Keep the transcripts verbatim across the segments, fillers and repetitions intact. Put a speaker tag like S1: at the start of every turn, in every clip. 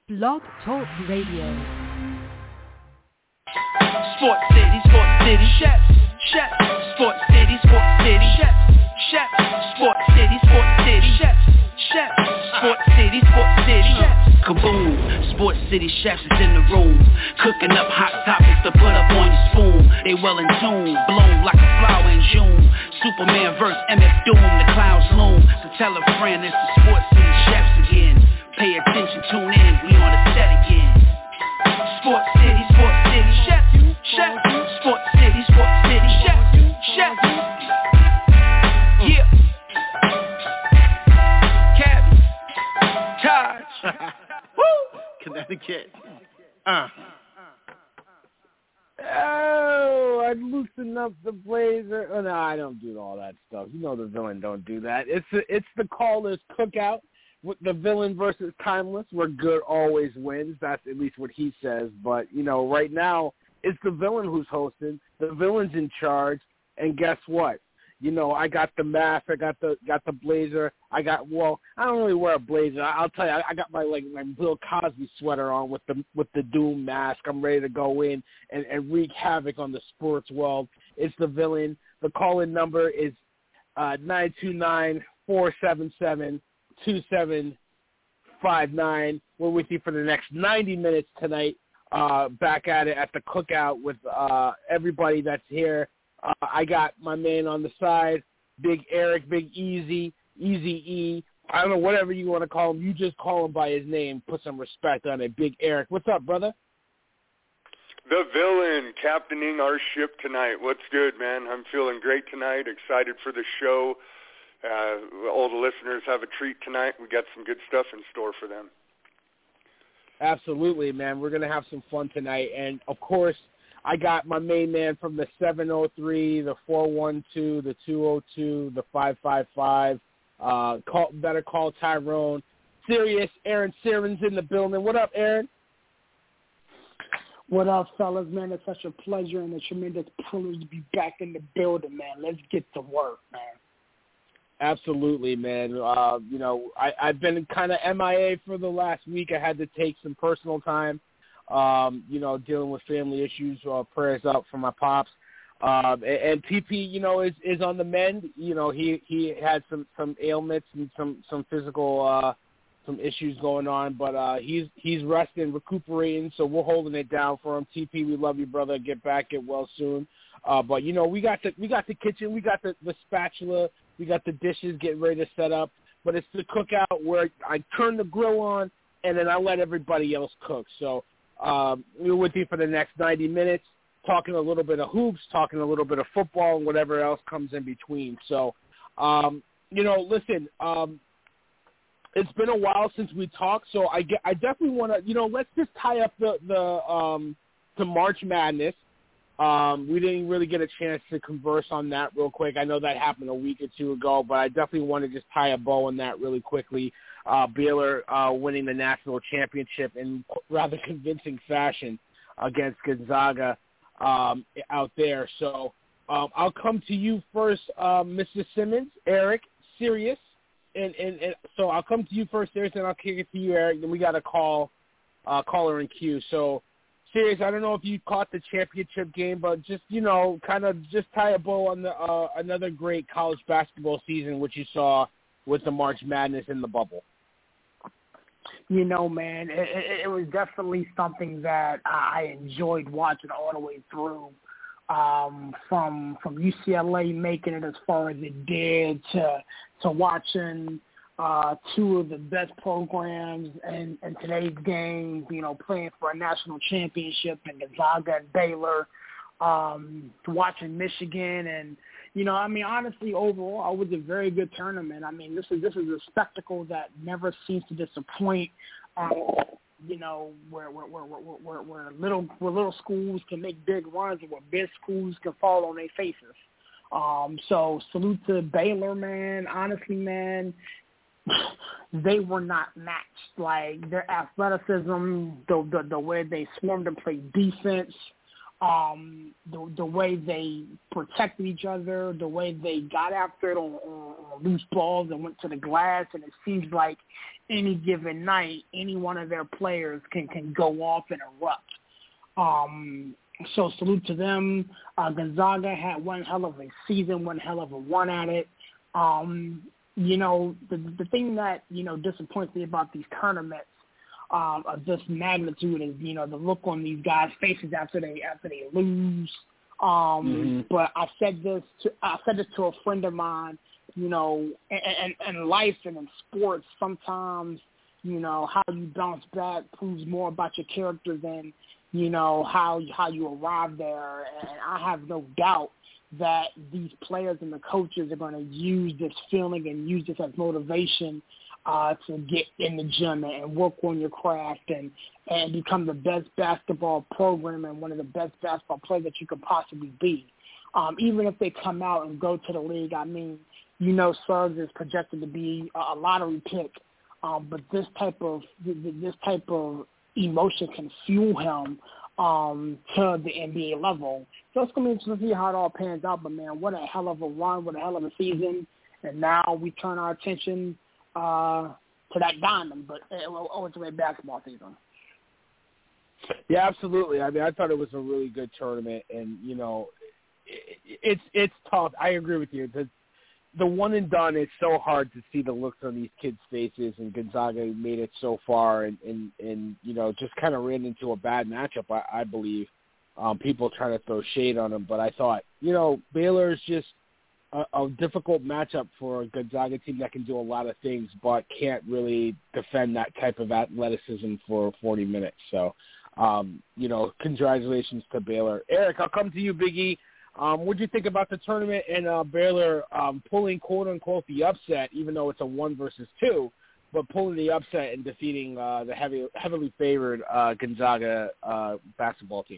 S1: Blog Talk Radio.
S2: Sports City, Sports City, Chef, Chef, Sports City, Sports City, Chef, Chef, Sports City, Sports City, Chef, Chef, Sports City, Sports City, Chef. Kaboom, Sports City chefs is in the room, cooking up hot topics to put up on your spoon. They well in tune, bloom like a flower in June. Superman versus M F Doom, the clouds loom. So tell a friend it's the Sports City chefs again. Pay attention, tune in, we on the set again. Sports City, Sports City, chef, chef. Sports City, Sports City, chef, chef. Yeah. Cabby, Taj. Woo!
S3: Connecticut. Uh.
S4: Oh, I'd loosen up the blazer. Oh, no, I don't do all that stuff. You know the villain don't do that. It's the, it's the Caller's Cookout with the villain versus Timeless, where good always wins. That's at least what he says. But, you know, right now it's the villain who's hosting. The villain's in charge. And guess what? You know, I got the mask, I got the got the blazer, I got well, I don't really wear a blazer. I'll tell you, I, I got my like my Bill Cosby sweater on with the with the Doom mask. I'm ready to go in and, and wreak havoc on the sports world. It's the villain. The call-in number is uh, nine two nine, four seven seven, two seven five nine. We're with you for the next ninety minutes tonight. Uh, back at it at the cookout with uh, everybody that's here. Uh, I got my man on the side, Big Eric, Big Easy, Easy E. I don't know, whatever you want to call him. You just call him by his name. Put some respect on it. Big Eric. What's up, brother?
S5: The villain captaining our ship tonight. What's good, man? I'm feeling great tonight. Excited for the show. Uh, all the listeners have a treat tonight. We got some good stuff in store for them.
S4: Absolutely, man. We're going to have some fun tonight. And, of course, I got my main man from the seven oh three, the four one two, the two oh two, the five five five. Uh, call, better call Tyrone. Serious, Aaron Siren's in the building. What up, Aaron?
S6: What up, fellas, man? It's such a pleasure and a tremendous privilege to be back in the building, man. Let's get to work, man.
S4: Absolutely, man. Uh, you know, I, I've been kind of M I A for the last week. I had to take some personal time. Um, you know, dealing with family issues, uh, prayers up for my pops. Um, and, and P P, you know, is, is on the mend. You know, he, he had some, some ailments and some, some physical, uh, some issues going on, but, uh, he's, he's resting, recuperating. So we're holding it down for him. T P, we love you, brother. Get back, get well soon. Uh, but you know, we got the, we got the kitchen, we got the, the spatula, we got the dishes getting ready to set up, but it's the cookout where I turn the grill on and then I let everybody else cook. So, Um, we're with you for the next ninety minutes, talking a little bit of hoops, talking a little bit of football, and whatever else comes in between. So, um, you know, listen, um, it's been a while since we talked, so I, get, I definitely want to, you know, let's just tie up the, the um, to March Madness. Um, we didn't really get a chance to converse on that real quick. I know that happened a week or two ago, but I definitely want to just tie a bow on that really quickly. Uh, Baylor uh, winning the national championship in rather convincing fashion against Gonzaga um, out there. So um, I'll come to you first, uh, Mister Simmons, Eric, Sirius. And, and, and so I'll come to you first, Sirius, and I'll kick it to you, Eric. Then we got a call, uh, caller in queue. So, Sirius, I don't know if you caught the championship game, but just, you know, kind of just tie a bow on the uh, another great college basketball season, which you saw with the March Madness in the bubble.
S6: You know, man, it, it, it was definitely something that I enjoyed watching all the way through. Um, from from U C L A making it as far as it did to to watching uh, two of the best programs in, in today's game, you know, playing for a national championship in Gonzaga and Baylor, um, to watching Michigan and. You know, I mean, honestly, overall, it was a very good tournament. I mean, this is this is a spectacle that never seems to disappoint. Um, you know, where where, where where where where little where little schools can make big runs, and where big schools can fall on their faces. Um, so salute to Baylor, man. Honestly, man, they were not matched. Like their athleticism, the the, the way they swarmed and played defense. Um, the, the way they protected each other, the way they got after it on, on, on loose balls and went to the glass, and it seems like any given night, any one of their players can, can go off and erupt. Um, so salute to them. Uh, Gonzaga had one hell of a season, one hell of a run at it. Um, you know, the, the thing that, you know, disappoints me about these tournaments Um, of this magnitude is, you know, the look on these guys' faces after they after they lose. Um, mm-hmm. But I said this to I said this to a friend of mine. You know, in, in life and in sports, sometimes, you know, how you bounce back proves more about your character than, you know, how how you arrive there. And I have no doubt that these players and the coaches are going to use this feeling and use this as motivation Uh, to get in the gym and work on your craft and, and become the best basketball program and one of the best basketball players that you could possibly be. Um, even if they come out and go to the league, I mean, you know, Suggs is projected to be a lottery pick, um, but this type of this type of emotion can fuel him um, to the N B A level. So it's going to be interesting to see how it all pans out. But, man, what a hell of a run, what a hell of a season. And now we turn our attention Uh, to that diamond, but oh, it's a great basketball season.
S4: Yeah, absolutely. I mean, I thought it was a really good tournament, and you know, it, it's it's tough. I agree with you. The the one and done, it's so hard to see the looks on these kids' faces, and Gonzaga made it so far, and and, and you know, just kind of ran into a bad matchup. I, I believe um, people trying to throw shade on them, but I thought, you know, Baylor's just a difficult matchup for a Gonzaga team that can do a lot of things but can't really defend that type of athleticism for forty minutes. So, um, you know, congratulations to Baylor. Eric, I'll come to you, Big E. Um, what did you think about the tournament and uh, Baylor um, pulling, quote-unquote, the upset, even though it's a one versus two, but pulling the upset and defeating uh, the heavy, heavily favored uh, Gonzaga uh, basketball team?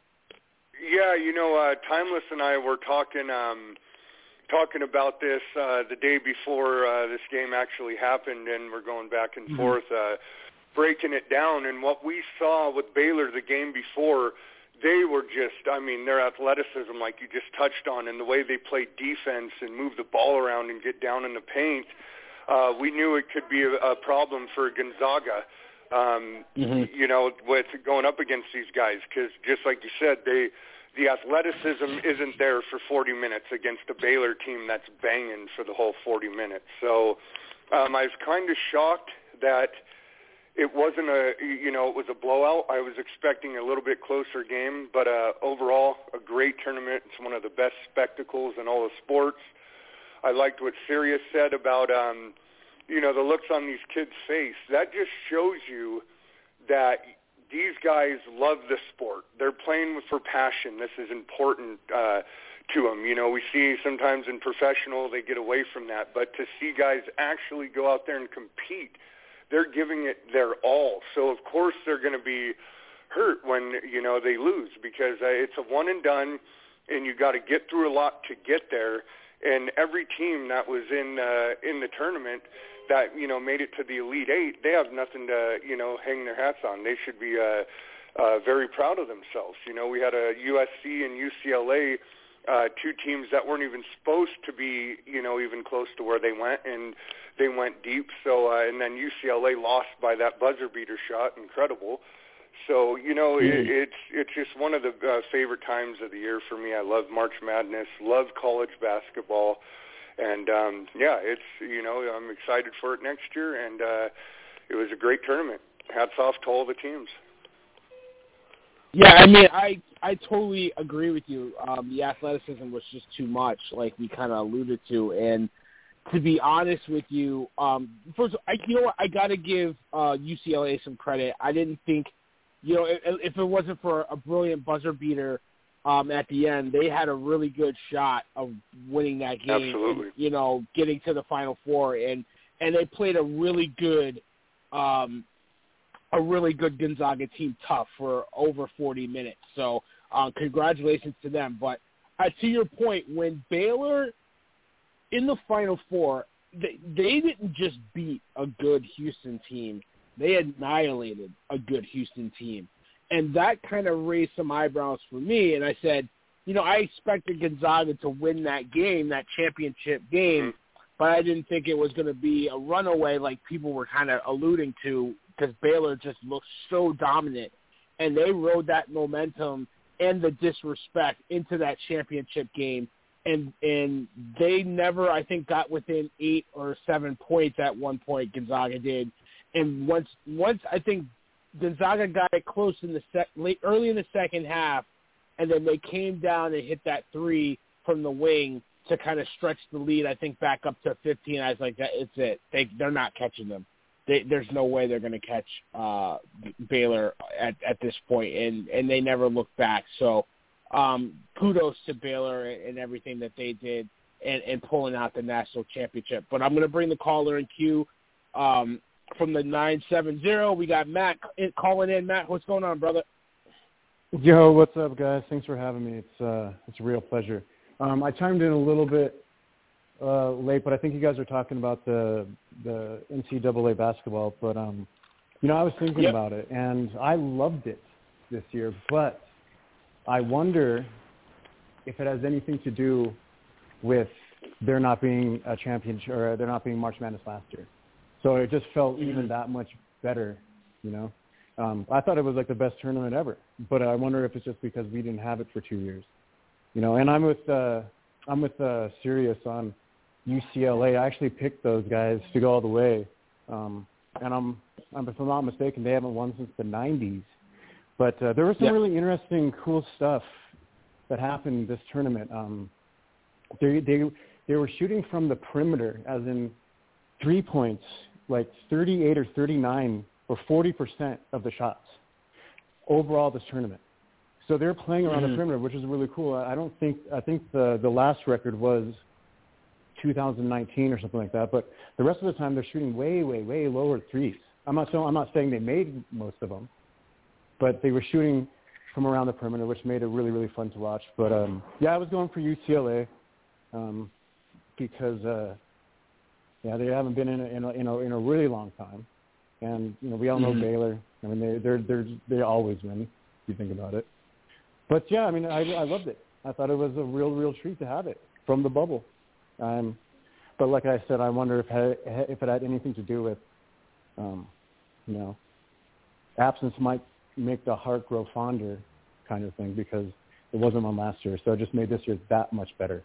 S5: Yeah, you know, uh, Timeless and I were talking um, – talking about this uh, the day before uh, this game actually happened, and we're going back and mm-hmm. forth, uh, breaking it down. And what we saw with Baylor the game before, they were just, I mean, their athleticism, like you just touched on, and the way they played defense and move the ball around and get down in the paint, uh, we knew it could be a, a problem for Gonzaga, um, mm-hmm. you know, with going up against these guys, because just like you said, they – the athleticism isn't there for forty minutes against a Baylor team that's banging for the whole forty minutes. So um, I was kind of shocked that it wasn't a, you know, it was a blowout. I was expecting a little bit closer game, but uh, overall, a great tournament. It's one of the best spectacles in all of sports. I liked what Sirius said about, um, you know, the looks on these kids' face. That just shows you that these guys love the sport. They're playing for passion. This is important uh, to them. You know, we see sometimes in professional they get away from that, but to see guys actually go out there and compete, they're giving it their all. So, of course, they're going to be hurt when, you know, they lose because uh, it's a one and done, and you got to get through a lot to get there. And every team that was in uh, in the tournament that, you know, made it to the Elite Eight, they have nothing to, you know, hang their hats on. They should be uh, uh, very proud of themselves. You know, we had a U S C and U C L A, uh, two teams that weren't even supposed to be, you know, even close to where they went, and they went deep. So, uh, and then U C L A lost by that buzzer beater shot. Incredible. So, you know, mm. it, it's it's just one of the uh, favorite times of the year for me. I love March Madness, love college basketball. And, um, yeah, it's, you know, I'm excited for it next year, and uh, it was a great tournament. Hats off to all the teams.
S4: Yeah, I mean, I I totally agree with you. Um, the athleticism was just too much, like we kind of alluded to. And to be honest with you, um, first, I, you know what, I got to give uh, U C L A some credit. I didn't think, you know, if, if it wasn't for a brilliant buzzer beater Um, at the end, they had a really good shot of winning that game.
S5: Absolutely.
S4: And, you know, getting to the Final Four, and and they played a really good, um, a really good Gonzaga team tough for over forty minutes. So, uh, congratulations to them. But uh, to your point, when Baylor in the Final Four, they, they didn't just beat a good Houston team; they annihilated a good Houston team. And that kind of raised some eyebrows for me. And I said, you know, I expected Gonzaga to win that game, that championship game, but I didn't think it was going to be a runaway like people were kind of alluding to, because Baylor just looked so dominant. And they rode that momentum and the disrespect into that championship game. And and they never, I think, got within eight or seven points at one point, Gonzaga did. And once, once I think Gonzaga got it close in the sec, late, early in the second half, and then they came down and hit that three from the wing to kind of stretch the lead, I think, back up to fifteen. I was like, that, it's it. They, they're not catching them. They, there's no way they're going to catch uh, Baylor at, at this point, and, and they never looked back. So um, kudos to Baylor and, and everything that they did and, and pulling out the national championship. But I'm going to bring the caller in queue um, from the nine seven zero. We got Matt calling in. Matt, what's going on, brother?
S7: Yo, what's up, guys? Thanks for having me. It's uh, it's a real pleasure. Um, I chimed in a little bit uh, late, but I think you guys are talking about the the N C double A basketball. But um, you know, I was thinking
S4: yep.
S7: about it, and I loved it this year. But I wonder if it has anything to do with there not being a championship or there not being March Madness last year. So it just felt mm-hmm. even that much better, you know. Um, I thought it was like the best tournament ever, but I wonder if it's just because we didn't have it for two years, you know. And I'm with uh, I'm with uh, Sirius on U C L A. I actually picked those guys to go all the way, um, and I'm, I'm if I'm not mistaken, they haven't won since the nineties. But uh, there was some yeah. really interesting, cool stuff that happened this tournament. Um, they they they were shooting from the perimeter, as in three points, like thirty-eight or thirty-nine. Or forty percent of the shots overall this tournament. So they're playing around mm-hmm. the perimeter, which is really cool. I don't think, I think the, the last record was two thousand nineteen or something like that, but the rest of the time they're shooting way, way, way lower threes. I'm not, so, I'm not saying they made most of them, but they were shooting from around the perimeter, which made it really, really fun to watch. But um, yeah, I was going for U C L A um, because, uh, yeah, they haven't been in a, in a, in a, in a really long time. And, you know, we all know mm-hmm. Baylor. I mean, they they're, they're, they always win, if you think about it. But, yeah, I mean, I, I loved it. I thought it was a real, real treat to have it from the bubble. Um, but like I said, I wonder if, if it had anything to do with, um, you know, absence might make the heart grow fonder kind of thing, because it wasn't one last year. So it just made this year that much better.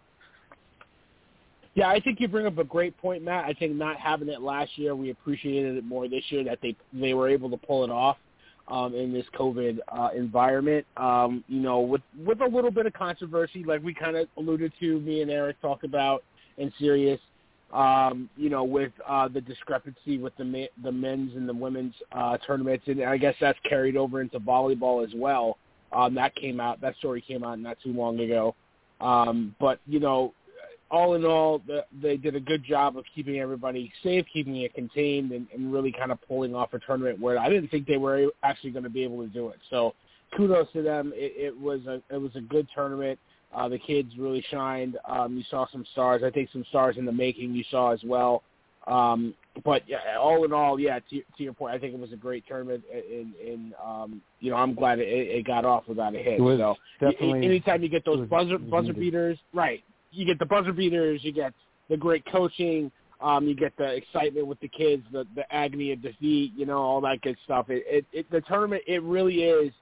S4: Yeah, I think you bring up a great point, Matt. I think not having it last year, we appreciated it more this year that they they were able to pull it off um, in this COVID uh, environment. Um, you know, with with a little bit of controversy, like we kind of alluded to, me and Eric talked about in Sirius. Um, you know, with uh, the discrepancy with the ma- the men's and the women's uh, tournaments, and I guess that's carried over into volleyball as well. Um, that came out. That story came out not too long ago. Um, but you know. All in all, the, they did a good job of keeping everybody safe, keeping it contained, and, and really kind of pulling off a tournament where I didn't think they were actually going to be able to do it. So, kudos to them. It, it was a it was a good tournament. Uh, the kids really shined. Um, you saw some stars. I think some stars in the making you saw as well. Um, but yeah, all in all, yeah. To, to your point, I think it was a great tournament, and, and um, you know, I'm glad it, it got off without a hit.
S7: It was
S4: so,
S7: definitely,
S4: anytime you get those
S7: was,
S4: buzzer buzzer beaters, right? You get the buzzer beaters, you get the great coaching, um, you get the excitement with the kids, the, the agony of defeat, you know, all that good stuff. It, it, it the tournament, it really is.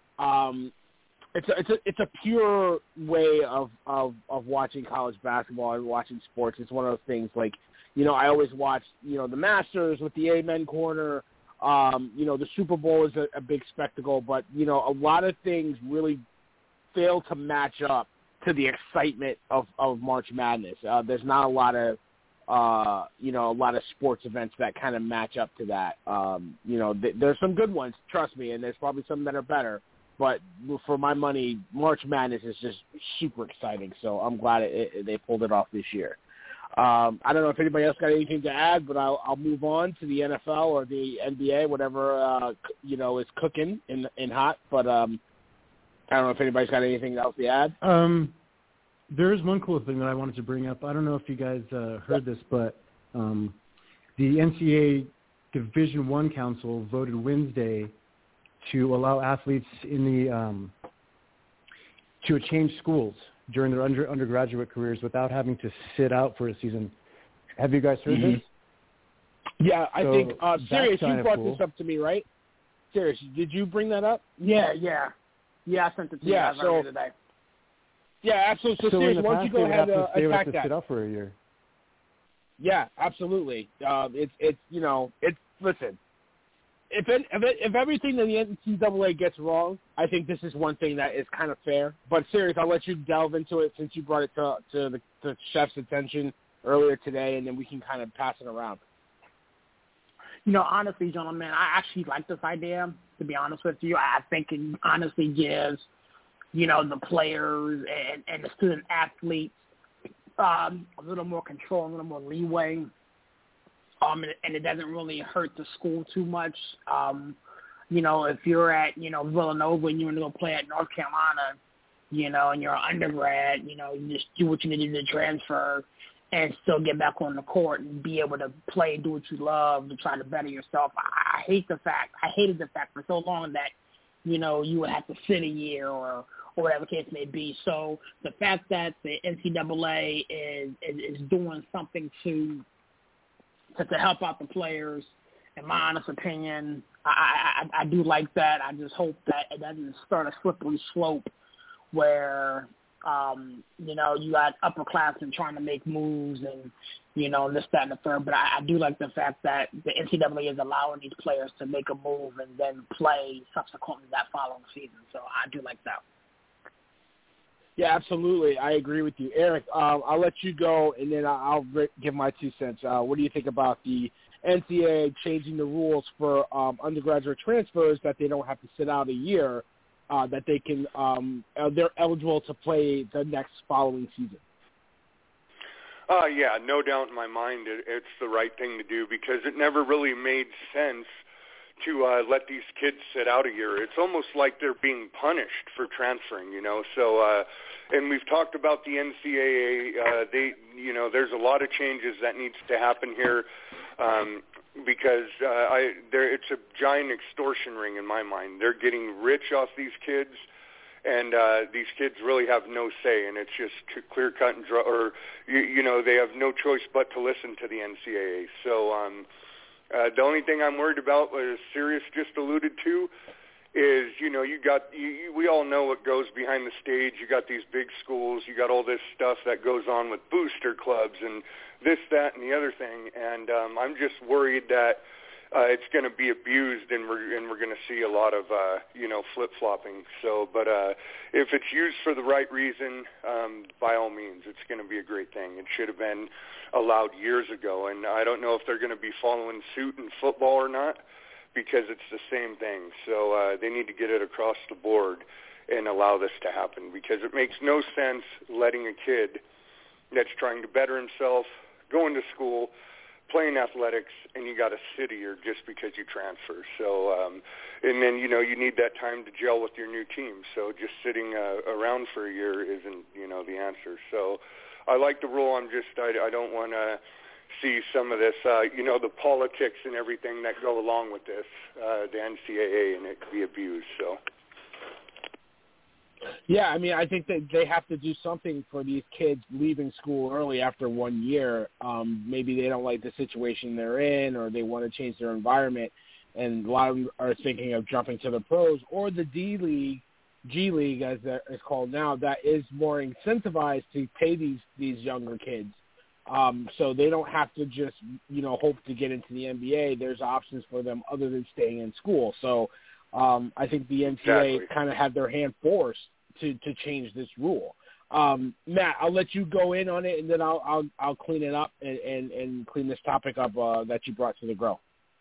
S4: Um, it's a, it's a it's a pure way of, of of watching college basketball and watching sports. It's one of those things like, you know, I always watch, you know, the Masters with the Amen Corner. Um, you know, the Super Bowl is a, a big spectacle, but you know, a lot of things really fail to match up to the excitement of, of March Madness. Uh, there's not a lot of, uh, you know, a lot of sports events that kind of match up to that. Um, you know, th- there's some good ones, trust me, and there's probably some that are better. But for my money, March Madness is just super exciting. So I'm glad it, it, they pulled it off this year. Um, I don't know if anybody else got anything to add, but I'll, I'll move on to the N F L or the N B A, whatever, uh, you know, is cooking in, in hot. But, um, I don't know if anybody's got anything else to add.
S7: Um, there is one cool thing that I wanted to bring up. I don't know if you guys uh, heard this, but um, the N C A A Division One Council voted Wednesday to allow athletes in the um, to change schools during their under, undergraduate careers without having to sit out for a season. Have you guys heard mm-hmm. this?
S4: Yeah, I
S7: so
S4: think, uh, Sirius, you brought
S7: cool.
S4: this up to me, right? Sirius, did you bring that up?
S6: Yeah, yeah. Yeah, I sent it to
S4: yeah,
S6: you
S4: so,
S6: today.
S4: Yeah, absolutely. So,
S7: so
S4: Sirius, why don't you go ahead and uh,
S7: they would
S4: attack
S7: have to
S4: that?
S7: sit out for a year.
S4: Yeah, absolutely. Uh, it's, it's you know, it's, listen, if it, if, it, if everything that the N C double A gets wrong, I think this is one thing that is kind of fair. But Sirius, I'll let you delve into it since you brought it to, to the to Chef's attention earlier today, and then we can kind of pass it around.
S6: You know, honestly, gentlemen, I actually like this idea, to be honest with you. I think it honestly gives, you know, the players and, and the student athletes um, a little more control, a little more leeway, um, and, and it doesn't really hurt the school too much. Um, you know, if you're at, you know, Villanova and you want to go play at North Carolina, you know, and you're an undergrad, you know, you just do what you need to do to transfer and still get back on the court and be able to play and do what you love to try to better yourself. I, I hate the fact, I hated the fact for so long that, you know, you would have to sit a year or, or whatever the case may be. So the fact that the N C double A is, is, is doing something to, to to help out the players, in my honest opinion, I, I, I do like that. I just hope that it doesn't start a slippery slope where, um, you know, you got upperclassmen trying to make moves and, you know, this, that, and the third. But I, I do like the fact that the N C double A is allowing these players to make a move and then play subsequently that following season. So I do like that.
S4: Yeah, absolutely. I agree with you. Eric, um, I'll let you go, and then I'll give my two cents. Uh, what do you think about the N C double A changing the rules for um, undergraduate transfers that they don't have to sit out a year, uh, that they can um, uh, they're eligible to play the next following season?
S5: Uh, yeah, no doubt in my mind it, it's the right thing to do because it never really made sense to uh, let these kids sit out a year. It's almost like they're being punished for transferring, you know. So, uh, and we've talked about the N C double A. Uh, they, you know, there's a lot of changes that needs to happen here um, because uh, I, there, it's a giant extortion ring in my mind. They're getting rich off these kids, and uh, these kids really have no say, and it's just clear cut and draw, or you, you know, they have no choice but to listen to the N C double A. So. Um, Uh, the only thing I'm worried about, as Sirius just alluded to, is, you know, you got, you, you, we all know what goes behind the stage. You got these big schools. You got all this stuff that goes on with booster clubs and this, that, and the other thing. And um, I'm just worried that uh, it's going to be abused and we're, and we're going to see a lot of, uh, you know, flip-flopping. So, but uh, if it's used for the right reason, um, by all means, it's going to be a great thing. It should have been allowed years ago, and I don't know if they're going to be following suit in football or not because it's the same thing. So uh, they need to get it across the board and allow this to happen because it makes no sense letting a kid that's trying to better himself, going to school, playing athletics, and you got to sit here just because you transfer. So, um, and then, you know, you need that time to gel with your new team. So just sitting uh, around for a year isn't, you know, the answer. So I like the rule. I'm just, I, I don't want to see some of this, uh, you know, the politics and everything that go along with this, uh, the N C double A, and it could be abused. So.
S4: Yeah, I mean, I think that they have to do something for these kids leaving school early after one year. Um, maybe they don't like the situation they're in or they want to change their environment, and a lot of them are thinking of jumping to the pros or the D-League, G-League as it's called now, that is more incentivized to pay these, these younger kids. Um, so they don't have to just, you know, hope to get into the N B A. There's options for them other than staying in school. So um, I think the N C double A
S5: exactly.
S4: kind of had their hand forced to, to change this rule. Um, Matt, I'll let you go in on it, and then I'll I'll, I'll clean it up and, and, and clean this topic up uh, that you brought to the grow.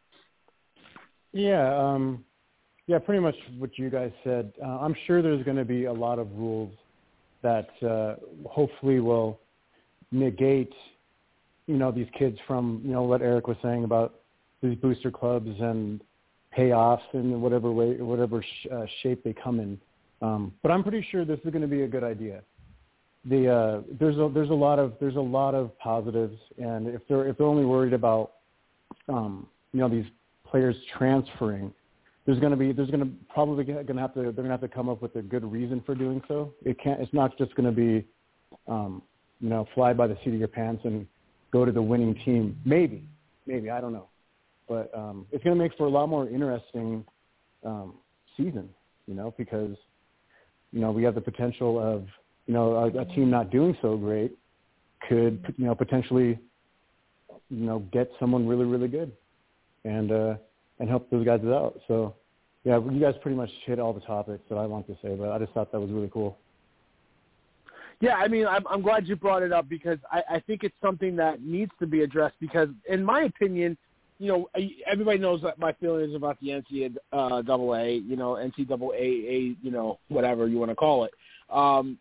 S7: Yeah, um, yeah, pretty much what you guys said. Uh, I'm sure there's going to be a lot of rules that uh, hopefully will negate, you know, these kids from, you know, what Eric was saying about these booster clubs and payoffs in whatever way, whatever sh- uh, shape they come in. Um, but I'm pretty sure this is going to be a good idea. The uh, there's a there's a lot of there's a lot of positives, and if they're if they're only worried about um, you know, these players transferring, there's going to be there's going to probably going to have to they're going to have to come up with a good reason for doing so. It can't. It's not just going to be, um, you know, fly by the seat of your pants and go to the winning team. Maybe, maybe I don't know, but um, it's going to make for a lot more interesting um, season. You know, because you know we have the potential of you know a, a team not doing so great could you know potentially you know get someone really really good and. Uh, and help those guys out. So, yeah, you guys pretty much hit all the topics that I want to say, but I just thought that was really cool.
S4: Yeah, I mean, I'm, I'm glad you brought it up because I, I think it's something that needs to be addressed because, in my opinion, you know, everybody knows my feelings about the N C double A, you know, N C double A, A, you know, whatever you want to call it. Um,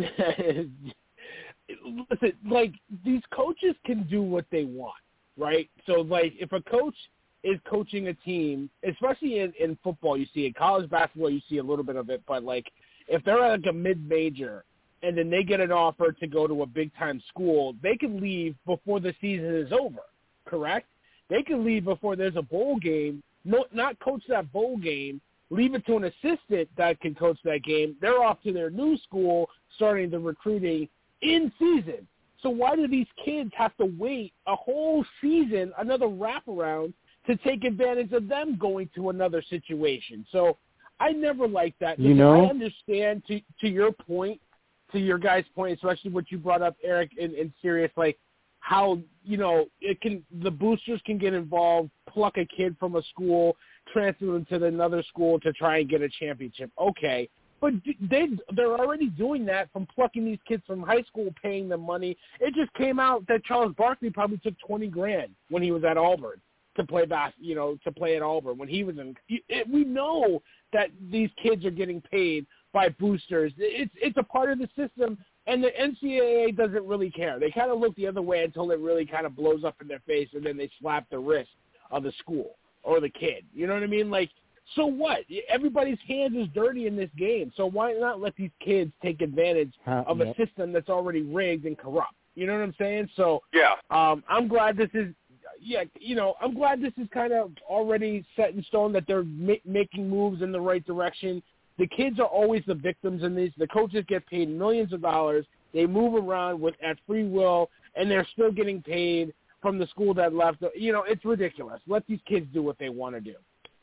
S4: listen, like, these coaches can do what they want, right? So, like, if a coach – is coaching a team, especially in, in football, you see it. College basketball, you see a little bit of it. But, like, if they're like a mid-major and then they get an offer to go to a big-time school, they can leave before the season is over, correct? They can leave before there's a bowl game, no, not coach that bowl game, leave it to an assistant that can coach that game. They're off to their new school starting the recruiting in season. So why do these kids have to wait a whole season, another wraparound, to take advantage of them going to another situation? So I never liked that.
S7: You know,
S4: I understand to to your point, to your guys' point, especially what you brought up, Eric, in, in Sirius, like how, you know, it can the boosters can get involved, pluck a kid from a school, transfer them to another school to try and get a championship. Okay. But they, they're already doing that from plucking these kids from high school, paying them money. It just came out that Charles Barkley probably took twenty grand when he was at Auburn. To play bas- you know, to play at Auburn when he was in. It, we know that these kids are getting paid by boosters. It's it's a part of the system, and the N C double A doesn't really care. They kind of look the other way until it really kind of blows up in their face, and then they slap the wrist of the school or the kid. You know what I mean? Like, so what? Everybody's hands is dirty in this game, so why not let these kids take advantage
S7: uh,
S4: of
S7: yep.
S4: a system that's already rigged and corrupt? You know what I'm saying? So
S5: yeah,
S4: um, I'm glad this is. Yeah, you know, I'm glad this is kind of already set in stone that they're ma- making moves in the right direction. The kids are always the victims in these. The coaches get paid millions of dollars. They move around with at free will, and they're still getting paid from the school that left. You know, it's ridiculous. Let these kids do what they want to do.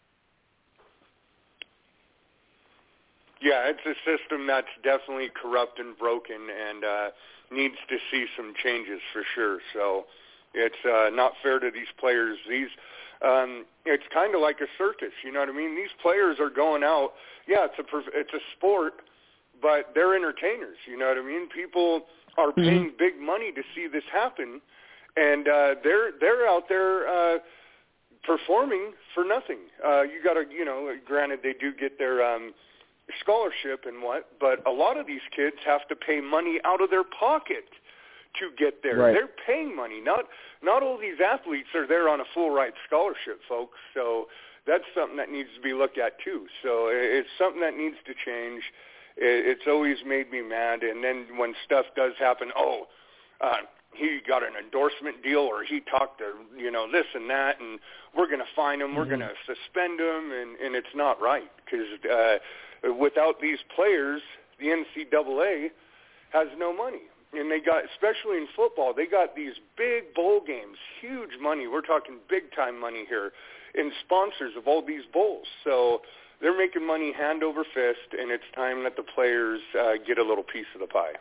S5: Yeah, it's a system that's definitely corrupt and broken and uh, needs to see some changes for sure. So it's uh, not fair to these players. These, um, it's kind of like a circus, you know what I mean? These players are going out. Yeah, it's a it's a sport, but they're entertainers. You know what I mean? People are paying big money to see this happen, and uh, they're they're out there uh, performing for nothing. Uh, you got to, you know, granted they do get their um, scholarship and what, but a lot of these kids have to pay money out of their pocket to get there.
S4: Right.
S5: They're paying money. Not not all these athletes are there on a full ride scholarship, folks. So that's something that needs to be looked at too. So it's something that needs to change. It's always made me mad. And then when stuff does happen, oh, uh, he got an endorsement deal or he talked to, you know, this and that, and we're going to fine him, mm-hmm. we're going to suspend him, and, and it's not right because uh, without these players, the N C double A has no money. And they got, especially in football, they got these big bowl games, huge money. We're talking big-time money here, in sponsors of all these bowls. So they're making money hand over fist, and it's time that the players uh, get a little piece of the pie.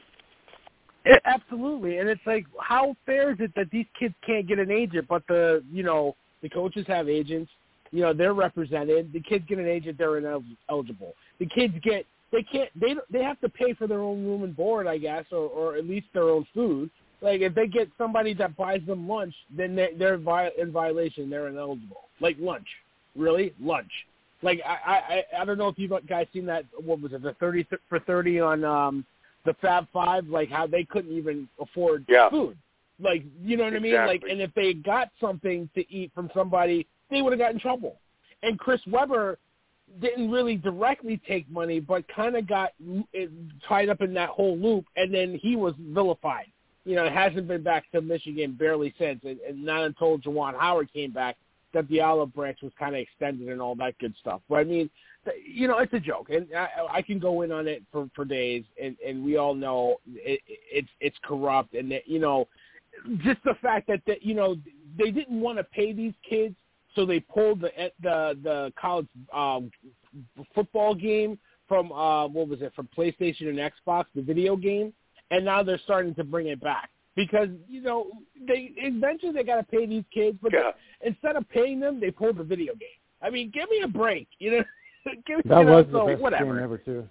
S4: It, absolutely, and it's like, how fair is it that these kids can't get an agent, but the, you know, the coaches have agents, you know, they're represented. The kids get an agent, they're ineligible. The kids get, they can't, they they have to pay for their own room and board, I guess, or, or at least their own food. Like, if they get somebody that buys them lunch, then they're, they're in violation. They're ineligible. Like, lunch. Really? Lunch. Like, I I, I don't know if you guys seen that, what was it, the thirty for thirty on um, the Fab Five, like how they couldn't even afford
S5: yeah.
S4: food. Like, you know what
S5: exactly.
S4: I mean? Like, and if they got something to eat from somebody, they would have got in trouble. And Chris Webber didn't really directly take money, but kind of got tied up in that whole loop, and then he was vilified. You know, it hasn't been back to Michigan barely since, and, and not until Juwan Howard came back that the olive branch was kind of extended and all that good stuff. But I mean, you know, it's a joke, and I, I can go in on it for, for days, and, and we all know it, it's it's corrupt, and that, you know, just the fact that, that you know they didn't want to pay these kids, so they pulled the the the college um, football game from uh, what was it from PlayStation and Xbox, the video game, and now they're starting to bring it back. Because, you know, they eventually they got to pay these kids, but
S5: yeah.
S4: they, instead of paying them, they pulled the video game. I mean, give me a break, you know. give,
S7: that
S4: you know,
S7: was the
S4: so
S7: best
S4: whatever.
S7: game ever, too.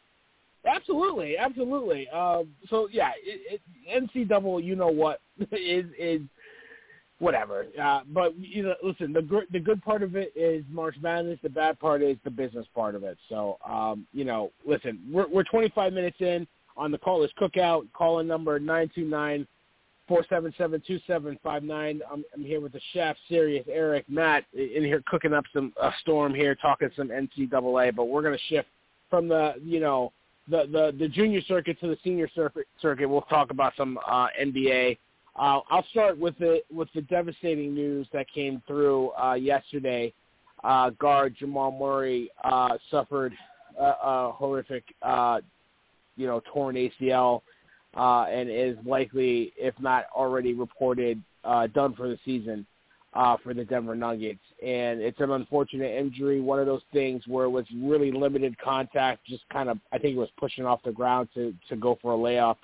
S4: Absolutely, absolutely. Um, so, yeah, it, it, N C double, you know what, is is whatever. Uh, but, you know, listen, the, gr- the good part of it is March Madness. The bad part is the business part of it. So, um, you know, listen, we're, we're twenty-five minutes in on the Callers Cookout. Call-in number nine two nine, four seven seven, two seven five nine. I'm, I'm here with the chef, Sirius, Eric, Matt, in here cooking up some a storm here, talking some N C double A. But we're going to shift from the, you know, the, the, the junior circuit to the senior circuit. circuit. We'll talk about some uh, N B A. Uh, I'll start with the with the devastating news that came through uh, yesterday. Uh, guard Jamal Murray uh, suffered a, a horrific, uh, you know, torn A C L. Uh, and is likely, if not already reported, uh, done for the season uh, for the Denver Nuggets. And it's an unfortunate injury, one of those things where it was really limited contact, just kind of, I think it was pushing off the ground to, to go for a layup.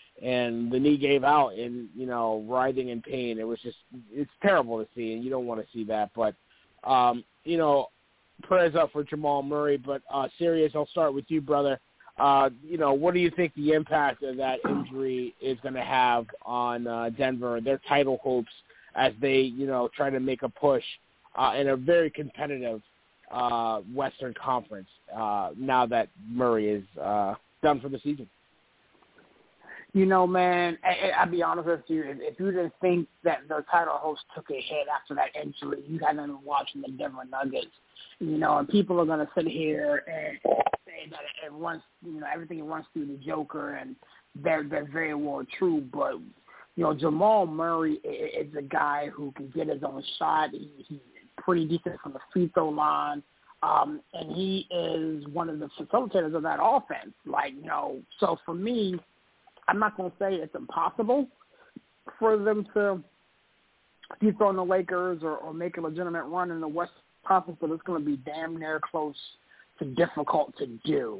S4: And the knee gave out and, you know, writhing in pain. It was just, it's terrible to see, and you don't want to see that. But, um, you know, prayers up for Jamal Murray. But, uh, Sirius, I'll start with you, brother. Uh, you know, what do you think the impact of that injury is going to have on uh, Denver, their title hopes as they, you know, try to make a push uh, in a very competitive uh, Western Conference uh, now that Murray is uh, done for the season?
S6: You know, man, I, I'll be honest with you. If, if you didn't think that the title host took a hit after that injury, you hadn't been watching the Denver Nuggets. You know, and people are going to sit here and say that it runs, you know, everything runs through the Joker, and they're, they're very well true. But, you know, Jamal Murray is a guy who can get his own shot. He, he's pretty decent from the free throw line. Um, and he is one of the facilitators of that offense. Like, you know, so for me, I'm not going to say it's impossible for them to dethrone the Lakers or, or make a legitimate run in the West Conference, but it's going to be damn near close to difficult to do.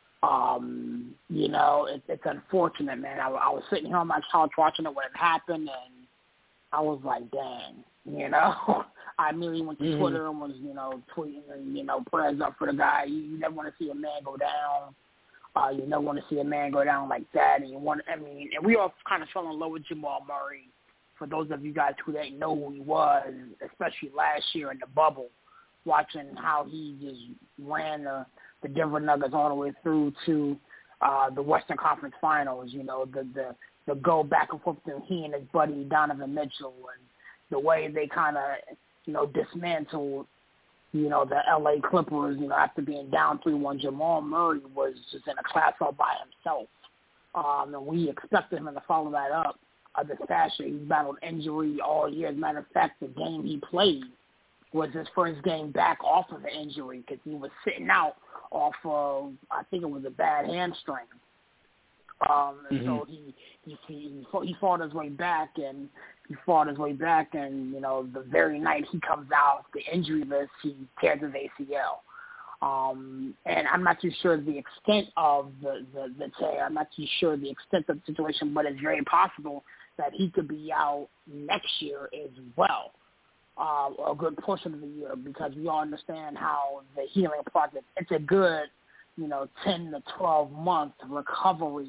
S6: Um, you know, it, it's unfortunate, man. I, I was sitting here on my couch watching it when it happened, and I was like, dang, you know. I immediately went to mm-hmm. Twitter and was, you know, tweeting and, you know, prayers up for the guy. You, you never want to see a man go down. Uh, you never want to see a man go down like that. And you want, I mean, and we all kind of fell in love with Jamal Murray. For those of you guys who didn't know who he was, especially last year in the bubble, watching how he just ran the, the Denver Nuggets all the way through to uh, the Western Conference Finals. You know, the the the go back and forth between he and his buddy Donovan Mitchell, and the way they kind of, you know, dismantled, you know, the L A Clippers, you know, after being down three one. Jamal Murray was just in a class all by himself. Um, and we expected him to follow that up uh, this past year. He's battled injury all year. As a matter of fact, the game he played was his first game back off of the injury because he was sitting out off of, I think it was a bad hamstring. Um, and mm-hmm. so he, he, he, he fought his way back, and he fought his way back, and, you know, the very night he comes out, the injury list, he tears his A C L. Um, and I'm not too sure the extent of the, the, the tear. I'm not too sure the extent of the situation, but it's very possible that he could be out next year as well, uh, a good portion of the year, because we all understand how the healing process, it's a good, you know, ten to twelve month recovery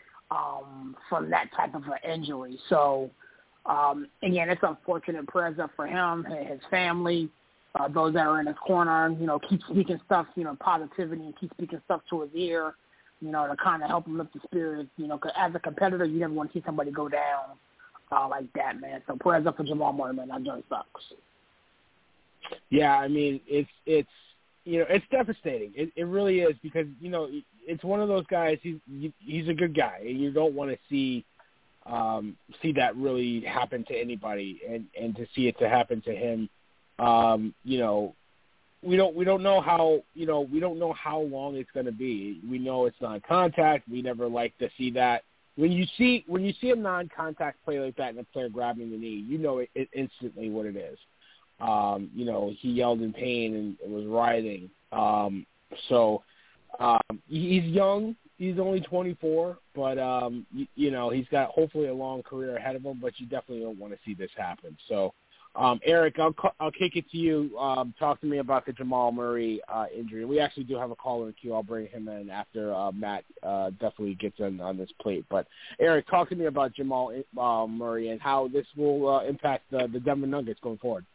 S6: um, from that type of an injury. So, um, again, it's unfortunate. Prayers up for him, his family, uh, those that are in his corner, you know, keep speaking stuff, you know, positivity, and keep speaking stuff to his ear, you know, to kind of help him lift the spirits. You know, 'cause as a competitor, you never want to see somebody go down uh, like that, man. So prayers up for Jamal Murray, man. That just sucks.
S4: Yeah, I mean, it's, it's, you know, it's devastating. It, it really is, because, you know, it's one of those guys, he's, he's a good guy, and you don't want to see, um, see that really happen to anybody, and, and to see it to happen to him um, you know, we don't we don't know how you know we don't know how long it's going to be. We know it's non-contact. We never like to see that. When you see when you see a non-contact play like that and a player grabbing the knee, you know it, it instantly what it is. Um, you know, he yelled in pain and, and was writhing. Um, so um, he's young. He's only twenty-four, but, um, you, you know, he's got hopefully a long career ahead of him, but you definitely don't want to see this happen. So, um, Eric, I'll, I'll kick it to you. Um, talk to me about the Jamal Murray uh, injury. We actually do have a caller in queue. I'll bring him in after uh, Matt uh, definitely gets in on this plate. But, Eric, talk to me about Jamal uh, Murray and how this will uh, impact the, the Denver Nuggets going forward.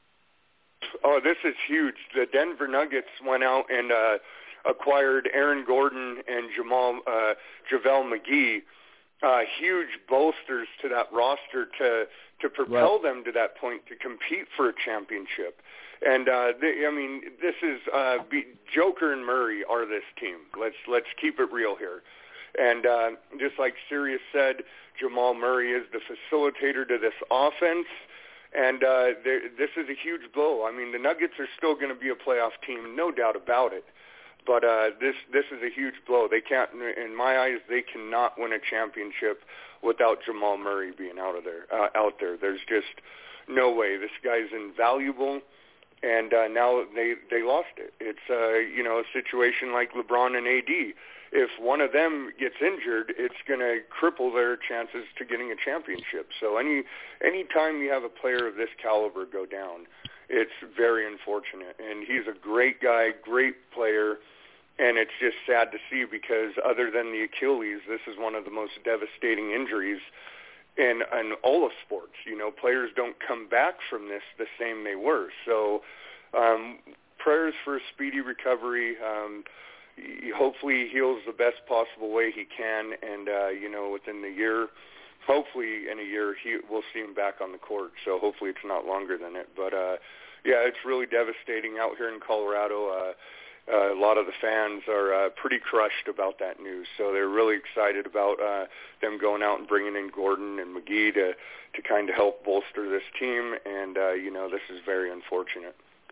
S5: Oh, this is huge. The Denver Nuggets went out and uh, acquired Aaron Gordon and Jamal uh, JaVale McGee, uh, huge bolsters to that roster to to propel
S4: right.
S5: them to that point to compete for a championship. And uh, they, I mean, this is uh, be, Joker and Murray are this team. Let's let's keep it real here. And uh, just like Sirius said, Jamal Murray is the facilitator to this offense. And uh, this is a huge blow. I mean, the Nuggets are still going to be a playoff team, no doubt about it. But uh, this this is a huge blow. They can't, in my eyes, they cannot win a championship without Jamal Murray being out of there. Uh, out there, there's just no way. This guy's invaluable, and uh, now they they lost it. It's uh, you know a situation like LeBron and A D. If one of them gets injured, it's going to cripple their chances to getting a championship. So any any time you have a player of this caliber go down, it's very unfortunate. And he's a great guy, great player, and it's just sad to see because other than the Achilles, this is one of the most devastating injuries in, in all of sports. You know, players don't come back from this the same they were. So um, prayers for a speedy recovery. Um He hopefully heals the best possible way he can, and uh, you know, within the year, hopefully in a year, he we'll see him back on the court. So hopefully it's not longer than it. But uh, yeah, it's really devastating out here in Colorado. Uh, uh, a lot of the fans are uh, pretty crushed about that news. So they're really excited about uh, them going out and bringing in Gordon and McGee to to kind of help bolster this team. And uh, you know, this is very unfortunate.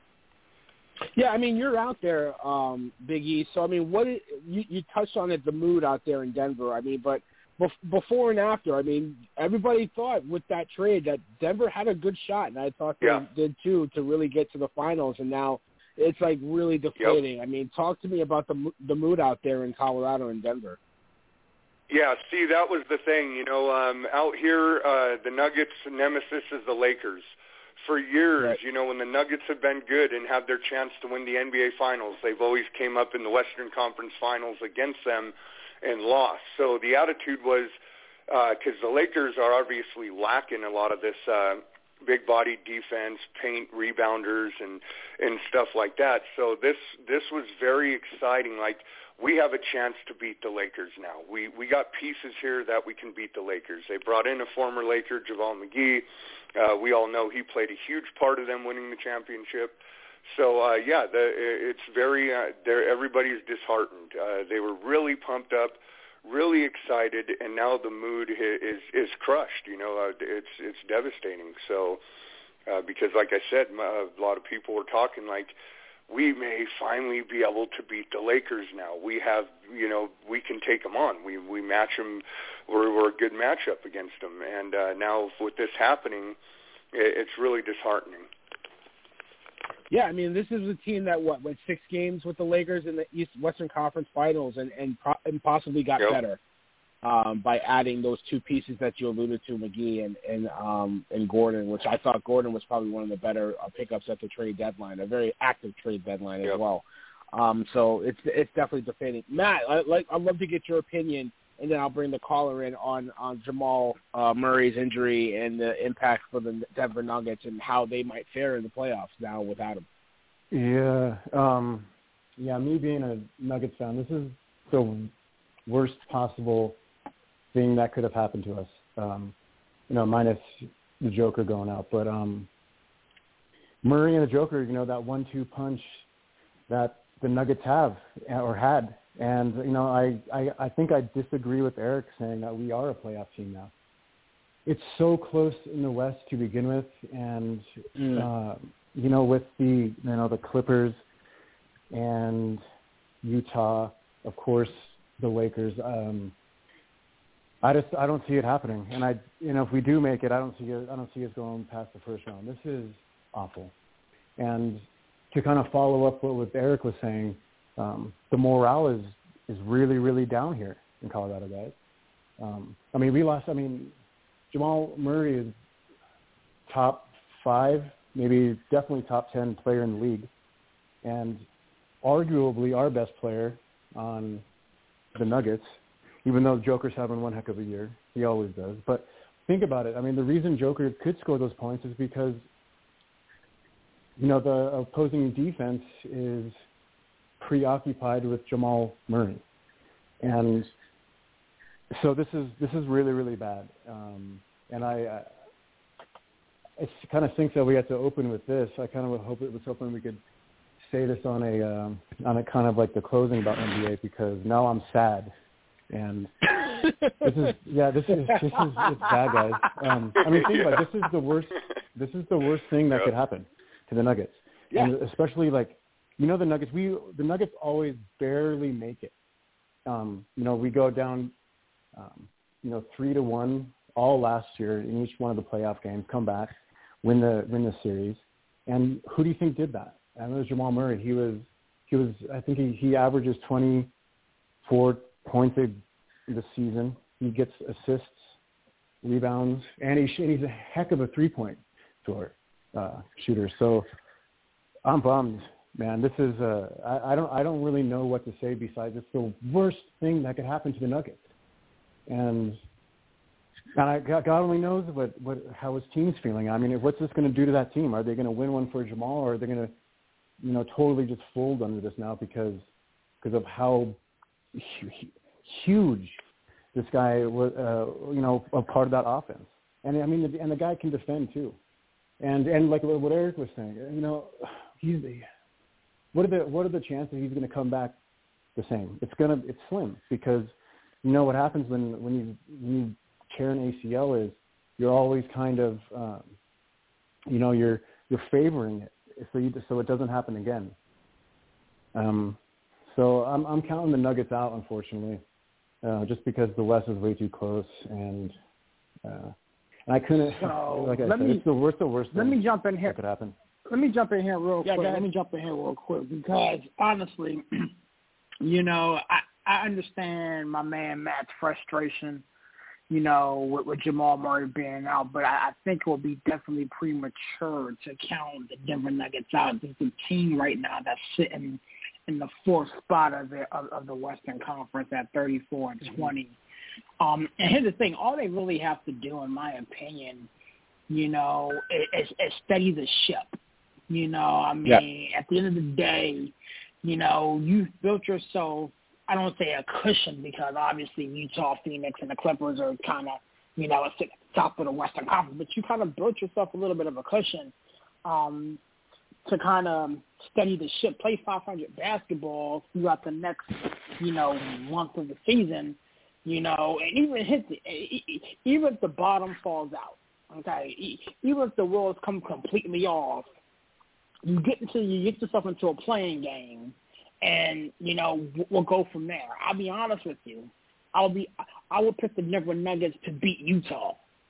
S4: Yeah, I mean, you're out there, um, Big E. So, I mean, what is, you, you touched on it, the mood out there in Denver. I mean, but bef- before and after, I mean, everybody thought with that trade that Denver had a good shot, and I thought they
S5: yeah.
S4: did too, to really get to the finals. And now it's like really deflating. Yep. I mean, talk to me about the the mood out there in Colorado and Denver.
S5: Yeah, see, that was the thing. You know, um, out here, uh, the Nuggets' nemesis is the Lakers. For years, right. you know, when the Nuggets have been good and have their chance to win the N B A Finals, they've always came up in the Western Conference Finals against them and lost. So the attitude was, because uh, the Lakers are obviously lacking a lot of this uh, big-body defense, paint rebounders, and and stuff like that. So this this was very exciting. Like, we have a chance to beat the Lakers now. We we got pieces here that we can beat the Lakers. They brought in a former Laker, JaVale McGee. Uh, we all know he played a huge part of them winning the championship. So, uh, yeah, the, it's very uh, – everybody's disheartened. Uh, they were really pumped up, really excited, and now the mood is is crushed. You know, uh, it's it's devastating. So, uh, because like I said, a lot of people were talking like, we may finally be able to beat the Lakers now. We have, you know, we can take them on. We we match them. We're, we're a good matchup against them. And uh, now with this happening, it's really disheartening.
S4: Yeah, I mean, this is a team that, what, went six games with the Lakers in the East Western Conference Finals and, and, pro- and possibly got yep. better um, by adding those two pieces that you alluded to, McGee and and, um, and Gordon, which I thought Gordon was probably one of the better uh, pickups at the trade deadline, a very active trade deadline yep. as well. Um, so it's it's definitely defending. Matt, I, like, I'd love to get your opinion, and then I'll bring the caller in on, on Jamal uh, Murray's injury and the impact for the Denver Nuggets and how they might fare in the playoffs now without him.
S7: Yeah, um, yeah. Me being a Nuggets fan, this is the worst possible thing that could have happened to us. Um, you know, minus the Joker going out, but um, Murray and the Joker, you know, that one-two punch that the Nuggets have or had. And, you know, I, I, I think I disagree with Eric saying that we are a playoff team now. It's so close in the West to begin with, and, mm. uh, you know, with the, you know, the Clippers and Utah, of course, the Lakers, um, I just, I don't see it happening. And I, you know, if we do make it, I don't see it, I don't see us going past the first round. This is awful. And to kind of follow up what, what Eric was saying, um, the morale is, is really, really down here in Colorado, guys. Um, I mean, we lost, I mean, Jamal Murray is top five, maybe definitely top ten player in the league, and arguably our best player on the Nuggets, even though Joker's having one heck of a year. He always does. But think about it. I mean, the reason Joker could score those points is because, you know, the opposing defense is preoccupied with Jamal Murray. And so this is this is really, really bad. Um, and I, I it kind of stinks that we had to open with this. I kind of hope it was hoping we could say this on a um, on a kind of like the closing about N B A, because now I'm sad. And this is yeah, this is this is it's bad, guys. Um, I mean, think about it. This is the worst. This is the worst thing that yep. could happen to the Nuggets, yeah. And especially like, you know, the Nuggets. We the Nuggets always barely make it. Um, you know, we go down, um, you know, three to one all last year in each one of the playoff games. Come back, win the win the series, and who do you think did that? I know it was Jamal Murray. He was he was. I think he, he averages twenty-four points a this season. He gets assists, rebounds, and, he, and he's a heck of a three-point shooter. Uh, shooter. So I'm bummed, man. This is uh, I, I don't I don't really know what to say besides it's the worst thing that could happen to the Nuggets. And and I, God only knows what, what how his team's feeling. I mean, what's this going to do to that team? Are they going to win one for Jamal, or are they going to, you know, totally just fold under this now because because of how huge this guy was, uh, you know, a part of that offense. And I mean, and the guy can defend too. And and like what Eric was saying, you know, he's what are the what are the chances he's going to come back the same? It's gonna it's slim, because you know what happens when when you when you tear an A C L is you're always kind of um, you know you're you're favoring it so you so it doesn't happen again. Um, so I'm I'm counting the Nuggets out, unfortunately, uh, just because the West is way too close, and uh, and I couldn't.
S6: So
S7: like I
S6: let
S7: said,
S6: me,
S7: it's the worst, the worst.
S6: Let me jump in here.
S7: That could happen.
S6: Let me jump in here real
S7: yeah,
S6: quick. Let me jump in here real quick because honestly, you know, I I understand my man Matt's frustration, you know, with, with Jamal Murray being out, but I, I think it will be definitely premature to count the Denver Nuggets out. It's a team right now that's sitting in the fourth spot of the of, of the Western Conference at thirty-four and twenty. Um, and here's the thing: all they really have to do, in my opinion, you know, is, is steady the ship. You know, I mean, yeah. At the end of the day, you know, you've built yourself. I don't say a cushion, because obviously Utah, Phoenix, and the Clippers are kind of, you know, at the top of the Western Conference. But you kind of built yourself a little bit of a cushion um, to kind of steady the ship, play five hundred basketball throughout the next, you know, month of the season, you know, and even hit the, even if the bottom falls out, okay, even if the wheels come completely off, you get into you get yourself into a playing game. And, you know, we'll go from there. I'll be honest with you. I'll be, I would pick the Denver Nuggets to beat Utah.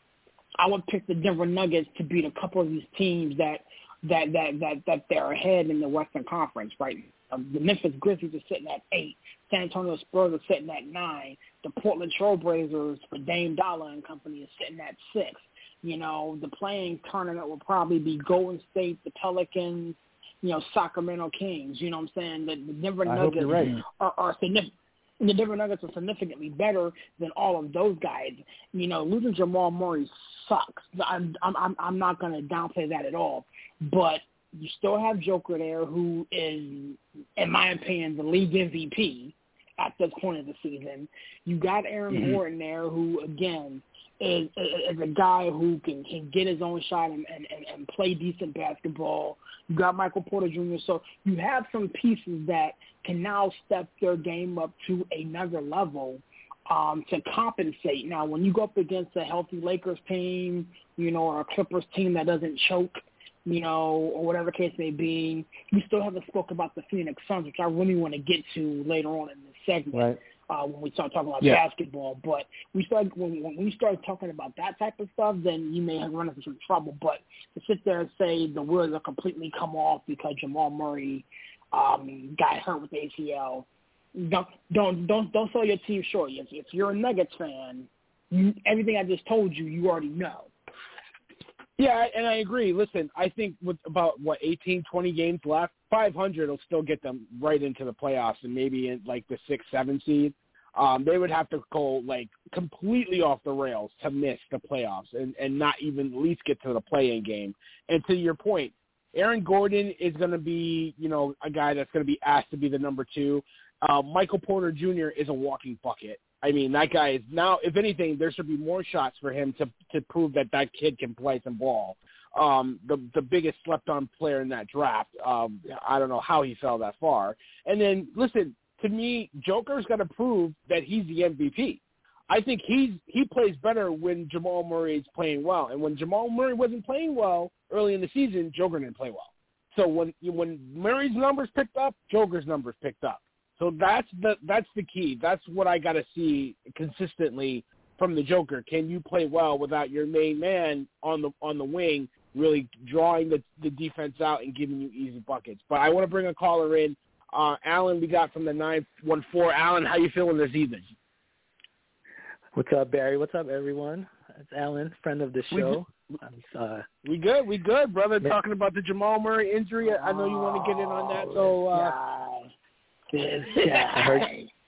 S6: I would pick the Denver Nuggets to beat a couple of these teams that that that that, that they're ahead in the Western Conference, right? Um, the Memphis Grizzlies are sitting at eight. San Antonio Spurs are sitting at nine. The Portland Trailblazers for Dame Dollar and company is sitting at six. You know, the playing tournament will probably be Golden State, the Pelicans, you know, Sacramento Kings. You know what I'm saying? The, the Denver
S7: I
S6: Nuggets
S7: hope you're right.
S6: are, are significant. The Denver Nuggets are significantly better than all of those guys. You know, losing Jamal Murray sucks. I'm I'm I'm not going to downplay that at all. But you still have Joker there, who is, in my opinion, the league M V P at this point of the season. You got Aaron mm-hmm. Gordon there, who again is, is a guy who can, can get his own shot and, and, and play decent basketball. You got Michael Porter Junior So you have some pieces that can now step their game up to another level um, to compensate. Now, when you go up against a healthy Lakers team, you know, or a Clippers team that doesn't choke, you know, or whatever case may be. We still haven't spoken about the Phoenix Suns, which I really want to get to later on in this segment.
S7: Right.
S6: Uh, when we start talking about
S4: Yeah.
S6: basketball, but we start when, when we start talking about that type of stuff, then you may have run into some trouble. But to sit there and say the wheels are completely come off because Jamal Murray um, got hurt with the A C L, don't don't don't don't sell your team short. If, if you're a Nuggets fan, you, everything I just told you, you already know.
S4: Yeah, and I agree. Listen, I think with about, what, eighteen, twenty games left, five hundred will still get them right into the playoffs and maybe in, like, the six, seven seed. Um, they would have to go, like, completely off the rails to miss the playoffs and, and not even at least get to the play-in game. And to your point, Aaron Gordon is going to be, you know, a guy that's going to be asked to be the number two. Uh, Michael Porter Junior is a walking bucket. I mean, that guy is now, if anything, there should be more shots for him to to prove that that kid can play some ball. Um, the the biggest slept-on player in that draft. Um, I don't know how he fell that far. And then, listen, to me, Joker's got to prove that he's the M V P. I think he's he plays better when Jamal Murray is playing well. And when Jamal Murray wasn't playing well early in the season, Joker didn't play well. So when when Murray's numbers picked up, Joker's numbers picked up. So that's the that's the key. That's what I got to see consistently from the Joker. Can you play well without your main man on the on the wing really drawing the, the defense out and giving you easy buckets? But I want to bring a caller in. Uh, Alan, we got from the nine one four. Alan, how you feeling this evening?
S8: What's up, Barry? What's up, everyone? It's Alan, friend of the show.
S4: We,
S8: uh,
S4: we good. We good, brother. Man. Talking about the Jamal Murray injury. I know you want to get in on that. So. Uh,
S8: I heard,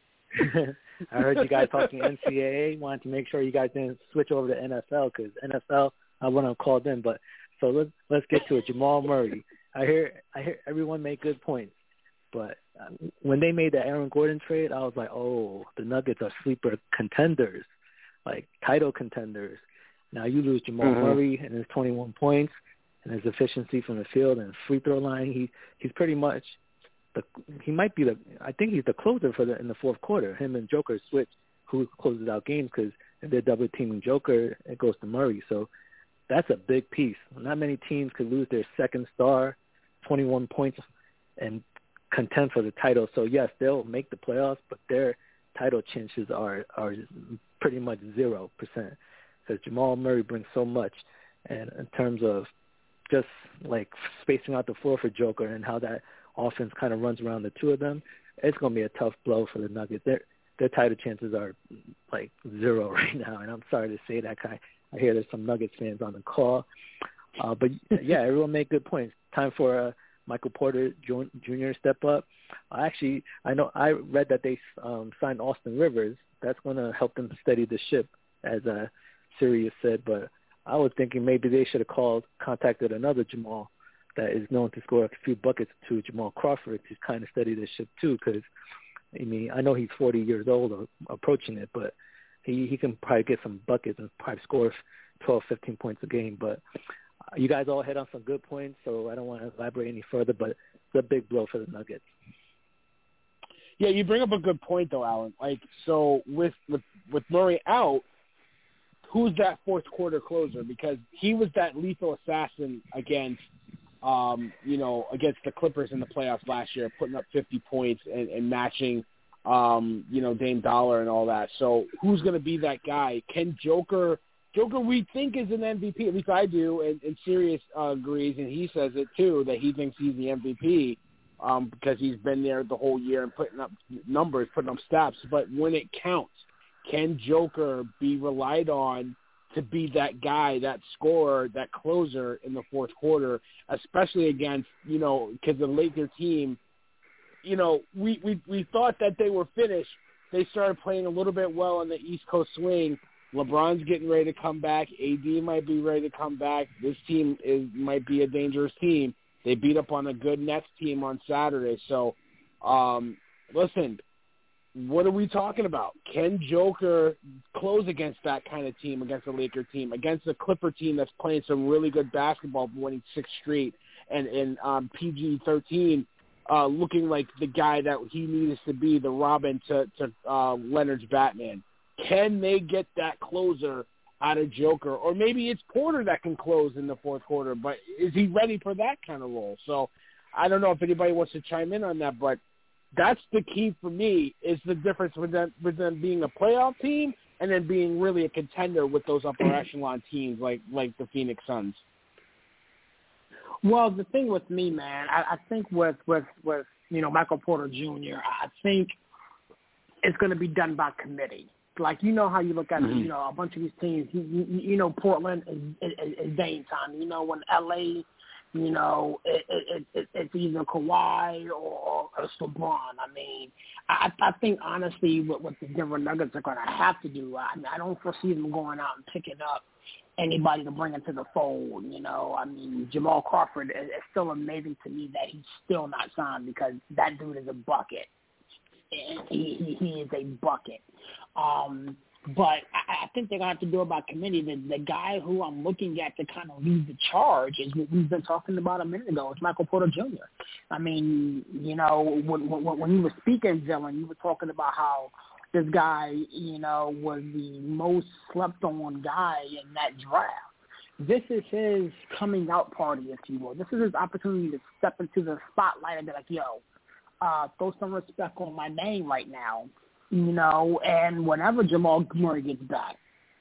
S8: I heard you guys talking N C double A. Wanted to make sure you guys didn't switch over to N F L because N F L I wouldn't have called in. But so let's let's get to it. Jamal Murray. I hear I hear everyone make good points, but when they made the Aaron Gordon trade, I was like, oh, the Nuggets are sleeper contenders, like title contenders. Now you lose Jamal mm-hmm. Murray and his twenty-one points and his efficiency from the field and free throw line. He he's pretty much. The, he might be the. I think he's the closer for the in the fourth quarter. Him and Joker switch who closes out games because if they're double teaming Joker, it goes to Murray. So that's a big piece. Not many teams could lose their second star, twenty-one points, and contend for the title. So yes, they'll make the playoffs, but their title chances are are pretty much zero percent because Jamal Murray brings so much, and in terms of just like spacing out the floor for Joker and how that offense kind of runs around the two of them, it's going to be a tough blow for the Nuggets. Their their title chances are like zero right now, and I'm sorry to say that. I, I hear there's some Nuggets fans on the call, uh, but yeah, everyone made good points. Time for uh, Michael Porter Junior to step up. Actually, I know I read that they um, signed Austin Rivers. That's going to help them steady the ship, as uh, Sirius said. But I was thinking maybe they should have called, contacted another Jamal that is known to score a few buckets to Jamal Crawford to kind of steady the ship too. Because I mean, I know he's forty years old or approaching it, but he he can probably get some buckets and probably score twelve, fifteen points a game. But you guys all hit on some good points, so I don't want to elaborate any further. But it's a big blow for the Nuggets.
S4: Yeah, you bring up a good point though, Alan. Like, so with with with Murray out, who's that fourth quarter closer? Because he was that lethal assassin against. Um, you know, against the Clippers in the playoffs last year, putting up fifty points and, and matching, um, you know, Dame Dollar and all that. So who's going to be that guy? Can Joker, Joker we think is an M V P, at least I do, and, and Sirius uh, agrees, and he says it too, that he thinks he's the M V P um, because he's been there the whole year and putting up numbers, putting up stats. But when it counts, can Joker be relied on to be that guy, that scorer, that closer in the fourth quarter, especially against, you know, because the Lakers team, you know, we, we, we thought that they were finished. They started playing a little bit well on the East Coast swing. LeBron's getting ready to come back. A D might be ready to come back. This team is might be a dangerous team. They beat up on a good Nets team on Saturday. So, um, listen, what are we talking about? Can Joker close against that kind of team, against the Laker team, against the Clipper team that's playing some really good basketball, winning six straight, and, and um, P G thirteen uh, looking like the guy that he needs to be, the Robin to, to uh, Leonard's Batman? Can they get that closer out of Joker. Or maybe it's Porter that can close in the fourth quarter, but is he ready for that kind of role? So I don't know if anybody wants to chime in on that, but that's the key for me is the difference with them, with them being a playoff team and then being really a contender with those upper echelon teams like, like the Phoenix Suns.
S6: Well, the thing with me, man, I, I think with, with, with, you know, Michael Porter Junior, I think it's going to be done by committee. Like, you know how you look at, mm-hmm. you know, a bunch of these teams, you, you, you know, Portland is, is, is Dame time. You know, when L A, you know, it, it, it, it's either Kawhi or, or LeBron. I mean, I, I think, honestly, what, what the Denver Nuggets are going to have to do, I, I don't foresee them going out and picking up anybody to bring into the fold. You know, I mean, Jamal Crawford, is, it's still amazing to me that he's still not signed because that dude is a bucket. And he, he, he is a bucket. Um, but I, I think they're going to have to do it by committee. The, the guy who I'm looking at to kind of lead the charge is what we've been talking about a minute ago. It's Michael Porter Junior I mean, you know, when, when, when you were speaking, Dylan, you were talking about how this guy, you know, was the most slept-on guy in that draft. This is his coming out party, if you will. This is his opportunity to step into the spotlight and be like, yo, uh, throw some respect on my name right now, you know, and whenever Jamal Murray gets back,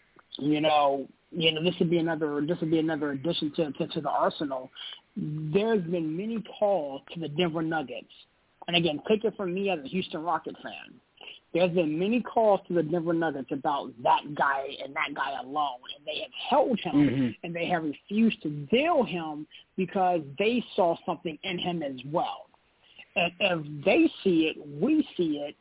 S6: you know, you know, this would be another this would be another addition to, to, to the arsenal. There's been many calls to the Denver Nuggets. And again, take it from me as a Houston Rockets fan. There's been many calls to the Denver Nuggets about that guy and that guy alone, and they have held him, mm-hmm. and they have refused to deal him because they saw something in him as well. And if they see it, we see it,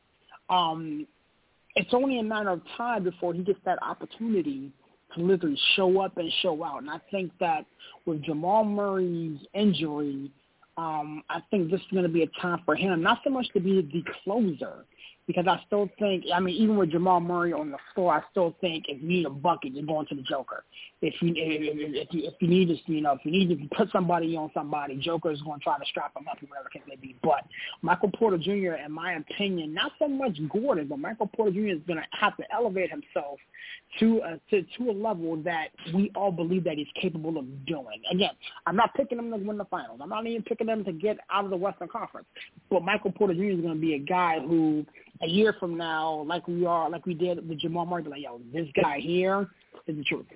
S6: um, it's only a matter of time before he gets that opportunity to literally show up and show out. And I think that with Jamal Murray's injury, um, I think this is going to be a time for him, not so much to be the closer, because I still think, I mean, even with Jamal Murray on the floor, I still think if you need a bucket, you're going to the Joker. If you if you, if you need to, you know, if you need to put somebody on somebody, Joker is going to try to strap him up or whatever the case may be. But Michael Porter Junior, in my opinion, not so much Gordon, but Michael Porter Junior is going to have to elevate himself to a, to to a level that we all believe that he's capable of doing. Again, I'm not picking him to win the finals. I'm not even picking him to get out of the Western Conference. But Michael Porter Junior is going to be a guy who, a year from now, like we are, like we did with Jamal Murray, like, yo, this guy here is the truth.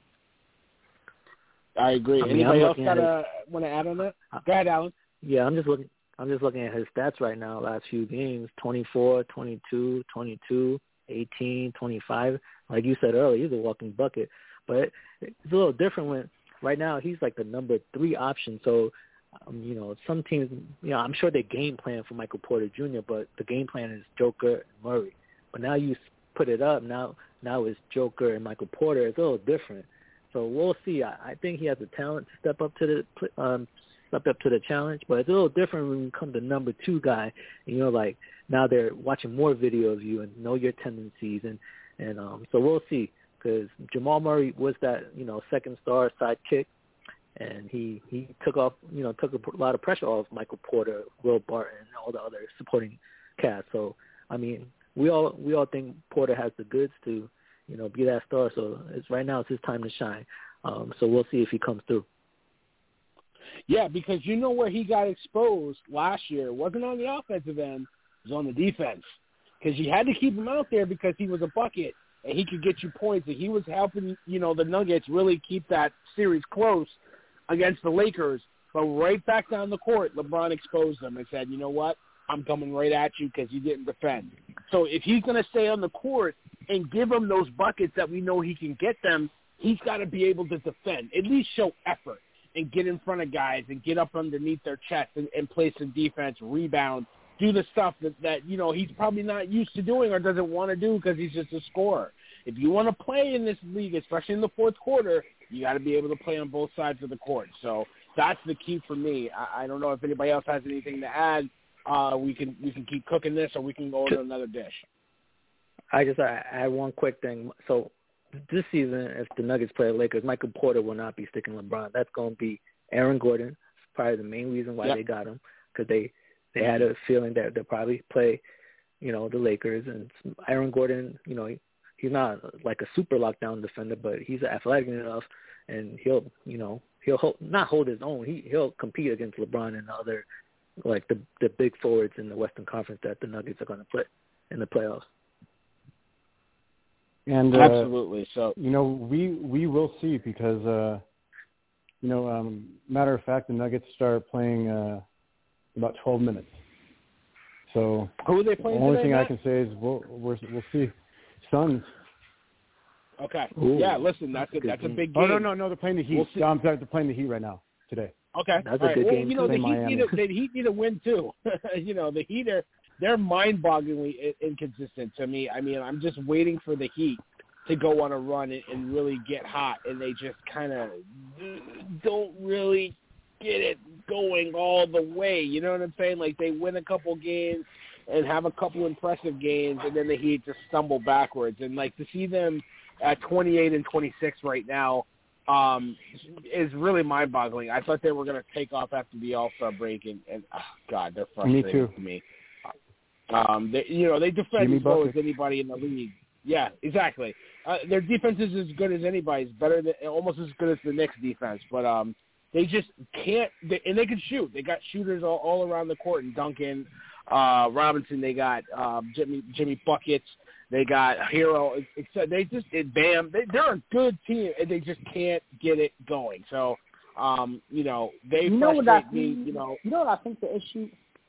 S4: I agree. I mean, Anybody else got to want to add on that? Go ahead, Alan.
S8: Yeah, I'm just looking. I'm just looking at his stats right now. Last few games: twenty-four, twenty-two, twenty-two, eighteen, twenty-five. Like you said earlier, he's a walking bucket. But it's a little different when right now he's like the number three option. So, um, you know, some teams, you know, I'm sure they game plan for Michael Porter Junior, but the game plan is Joker and Murray. But now you put it up. Now, now it's Joker and Michael Porter. It's a little different. So we'll see. I, I think he has the talent to step up to the um, step up to the challenge, but it's a little different when you come to number two guy. And, you know, like now they're watching more video of you and know your tendencies, and and um, so we'll see. Because Jamal Murray was that, you know, second star sidekick, and he he took off, you know, took a lot of pressure off Michael Porter, Will Barton, and all the other supporting cast. So I mean, we all we all think Porter has the goods to, you know, be that star. So it's right now it's his time to shine. Um, so we'll see if he comes through.
S4: Yeah, because you know where he got exposed last year. It wasn't on the offensive end. It was on the defense. Because you had to keep him out there because he was a bucket and he could get you points. And he was helping, you know, the Nuggets really keep that series close against the Lakers. But right back down the court, LeBron exposed them and said, you know what, I'm coming right at you because you didn't defend. So if he's going to stay on the court and give him those buckets that we know he can get them, he's got to be able to defend, at least show effort and get in front of guys and get up underneath their chest and, and play some defense, rebound, do the stuff that, that, you know, he's probably not used to doing or doesn't want to do because he's just a scorer. If you want to play in this league, especially in the fourth quarter, you got to be able to play on both sides of the court. So that's the key for me. I, I don't know if anybody else has anything to add. Uh, we can we can keep cooking this, or we can go to another dish.
S8: I just I add one quick thing. So this season, if the Nuggets play the Lakers, Michael Porter will not be sticking LeBron. That's going to be Aaron Gordon. It's probably the main reason why yep. they got him, because they, they had a feeling that they'll probably play, you know, the Lakers. And Aaron Gordon, you know, he's not like a super lockdown defender, but he's athletic enough, and he'll, you know, he'll hold, not hold his own. He he'll compete against LeBron and the other, like the the big forwards in the Western Conference that the Nuggets are going to play in the playoffs.
S7: And uh,
S4: absolutely. So
S7: you know, we we will see because uh, you know, um, matter of fact, the Nuggets start playing uh, about twelve minutes. So
S4: who are they playing?
S7: The only
S4: today,
S7: thing
S4: Matt?
S7: I can say is we'll we'll, we'll see. Suns.
S4: Okay.
S8: Ooh,
S4: yeah. Listen, that's a, that's a big game.
S7: Oh no no no! They're playing the Heat.
S4: We'll
S7: no, I'm sorry, they're playing the Heat right now today.
S4: Okay.
S8: That's
S4: All
S8: a
S4: right.
S8: good
S4: well,
S8: game.
S4: You know, the Heat,
S7: Miami.
S4: need a, the Heat need a win too. you know, the Heat are they're mind-bogglingly inconsistent to me. I mean, I'm just waiting for the Heat to go on a run and, and really get hot, and they just kind of don't really get it going all the way. You know what I'm saying? Like they win a couple games and have a couple impressive games, and then the Heat just stumble backwards. And like to see them at twenty-eight and twenty-six right now um, is really mind-boggling. I thought they were going to take off after the All-Star break, and, and oh, God, they're frustrating
S7: me too.
S4: to me. Um, they, you know, they defend
S7: Jimmy
S4: as well
S7: Bucket.
S4: as anybody in the league. Yeah, exactly. Uh, their defense is as good as anybody's, better than almost as good as the Knicks' defense. But um, they just can't. They, and they can shoot. They got shooters all, all around the court. And Duncan, uh, Robinson. They got um, Jimmy Jimmy buckets. They got Hero. Except they just it, Bam. They, they're a good team, and they just can't get it going. So, um, you know, they
S6: You know what
S4: frustrate
S6: I
S4: me.
S6: think?
S4: You know,
S6: You know what I think the issue.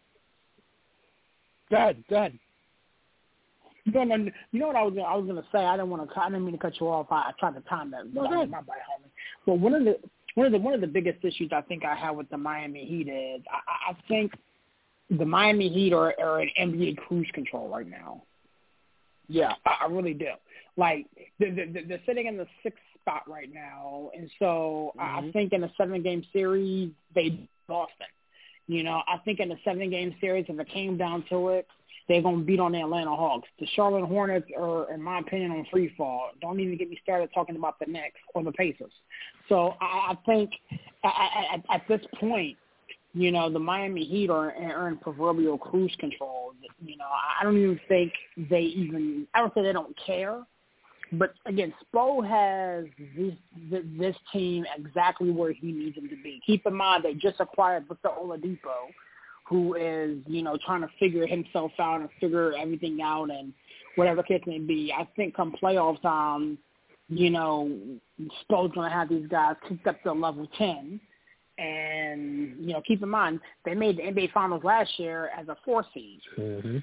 S4: go ahead, go ahead.
S6: No, no, no. You know what I was gonna, I was going to say? I didn't want to. I didn't mean to cut you off. I, I tried to time that.
S4: No,
S6: my,
S4: go ahead.
S6: my bad, homie. But one of the one of the one of the biggest issues I think I have with the Miami Heat is I, I think the Miami Heat are, are in N B A cruise control right now.
S4: Yeah,
S6: I, I really do. Like they're, they're, they're sitting in the sixth spot right now, and so
S4: Mm-hmm.
S6: I think in a seven-game series they lost it. You know, I think in a seven-game series, if it came down to it, they're going to beat on the Atlanta Hawks. The Charlotte Hornets are, in my opinion, on free fall. Don't even get me started talking about the Knicks or the Pacers. So I, I think at, at, at this point, you know, the Miami Heat are, are in proverbial cruise control. You know, I don't even think they even – I don't say they don't care. But, again, Spo has this, this team exactly where he needs them to be. Keep in mind, they just acquired Victor Oladipo, who is, you know, trying to figure himself out and figure everything out and whatever case may be. I think come playoff time, you know, Spo's going to have these guys kicked up to level ten. And, you know, keep in mind, they made the N B A Finals last year as a four seed.
S8: Mm-hmm.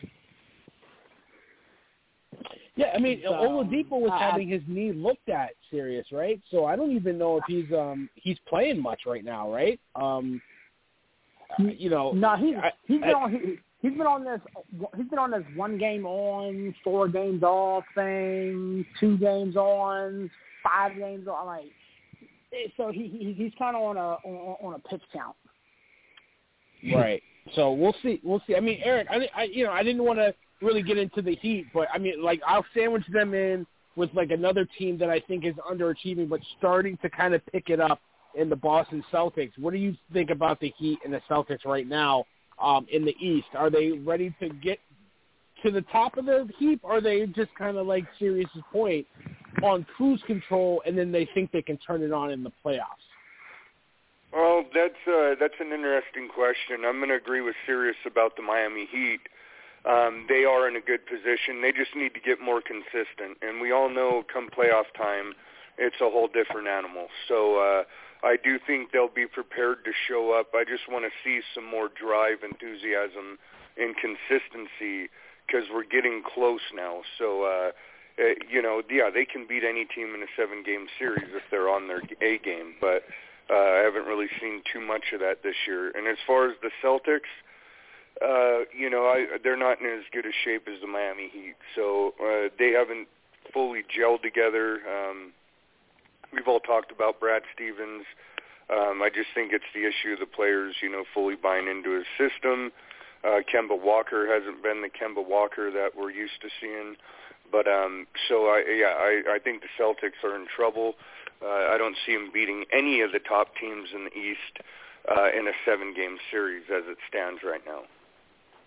S4: Yeah, I mean,
S6: So,
S4: Oladipo was
S6: I-
S4: having his knee looked at serious, right? So I don't even know if he's um he's playing much right now, right? Um, uh, you know,
S6: No, he's
S4: I,
S6: he's been
S4: I,
S6: on he, he's been on this he's been on this one game on, four games off thing, two games on, five games on. Like, so he, he he's kind of on a on, on a pitch count.
S4: right. So we'll see. We'll see. I mean, Eric, I, I you know I didn't want to really get into the Heat, but I mean, like I'll sandwich them in with like another team that I think is underachieving, but starting to kind of pick it up in the Boston Celtics. What do you think about the Heat and the Celtics right now um, in the East? Are they ready to get to the top of the heap? Or are they just kind of like Sirius's point on cruise control, and then they think they can turn it on in the playoffs?
S5: Well, that's uh, that's an interesting question. I'm going to agree with Sirius about the Miami Heat. Um, they are in a good position. They just need to get more consistent. And we all know come playoff time, it's a whole different animal. So uh, I do think they'll be prepared to show up. I just want to see some more drive, enthusiasm, and consistency because we're getting close now. So, uh, uh, you know, yeah, they can beat any team in a seven-game series if they're on their A game. But uh, I haven't really seen too much of that this year. And as far as the Celtics, Uh, you know, I, they're not in as good a shape as the Miami Heat, so uh, they haven't fully gelled together. Um, we've all talked about Brad Stevens. Um, I just think it's the issue of the players, you know, fully buying into his system. Uh, Kemba Walker hasn't been the Kemba Walker that we're used to seeing. But um, so, I, yeah, I, I think the Celtics are in trouble. Uh, I don't see them beating any of the top teams in the East uh, in a seven-game series as it stands right now.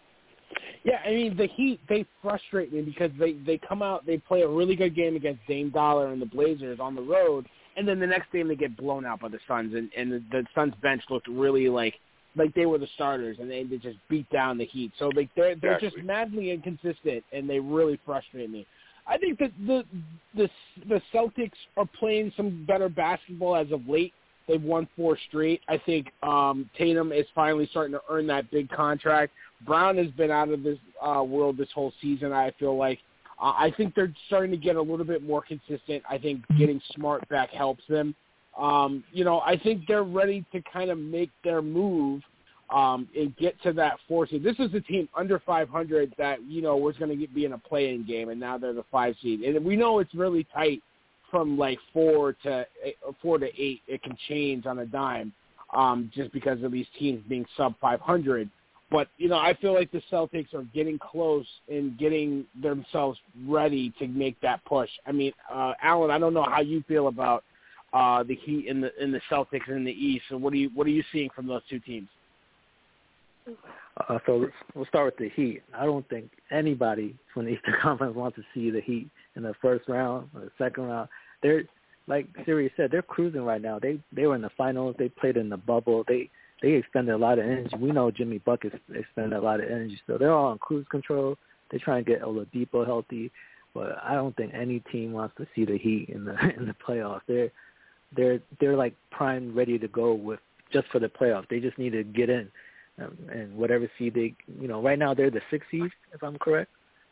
S4: Yeah, I mean, the Heat, they frustrate me because they, they come out, they play a really good game against Dame Dollar and the Blazers on the road, and then the next game they get blown out by the Suns, and, and the, the Suns bench looked really like like they were the starters, and they, they just beat down the Heat. So like they're they're
S5: exactly.
S4: just madly inconsistent, and they really frustrate me. I think that the the the Celtics are playing some better basketball as of late. They've won four straight. I think um, Tatum is finally starting to earn that big contract. Brown has been out of this uh, world this whole season, I feel like. Uh, I think they're starting to get a little bit more consistent. I think getting Smart back helps them. Um, you know, I think they're ready to kind of make their move um, and get to that four seed. This is a team under five hundred that, you know, was going to be in a play-in game, and now they're the five seed. And we know it's really tight from like four to four to eight. It can change on a dime um, just because of these teams being sub five hundred. But, you know, I feel like the Celtics are getting close and getting themselves ready to make that push. I mean, uh, Alan, I don't know how you feel about uh, the Heat and the in the Celtics in the East. So what are you what are you seeing from those two teams?
S8: Uh, so let's, we'll start with the Heat. I don't think anybody from the Eastern Conference wants to see the Heat in the first round or the second round. They're, like Siri said, they're cruising right now. They they were in the finals. They played in the bubble. They they expended a lot of energy. We know Jimmy Buckets expended a lot of energy. So they're all on cruise control. They're trying to get Oladipo healthy. But I don't think any team wants to see the Heat in the in the playoffs. They're they're they're like primed, ready to go with just for the playoffs. They just need to get in. Um, and whatever seed they, you know, right now they're the sixth seed, if I'm correct,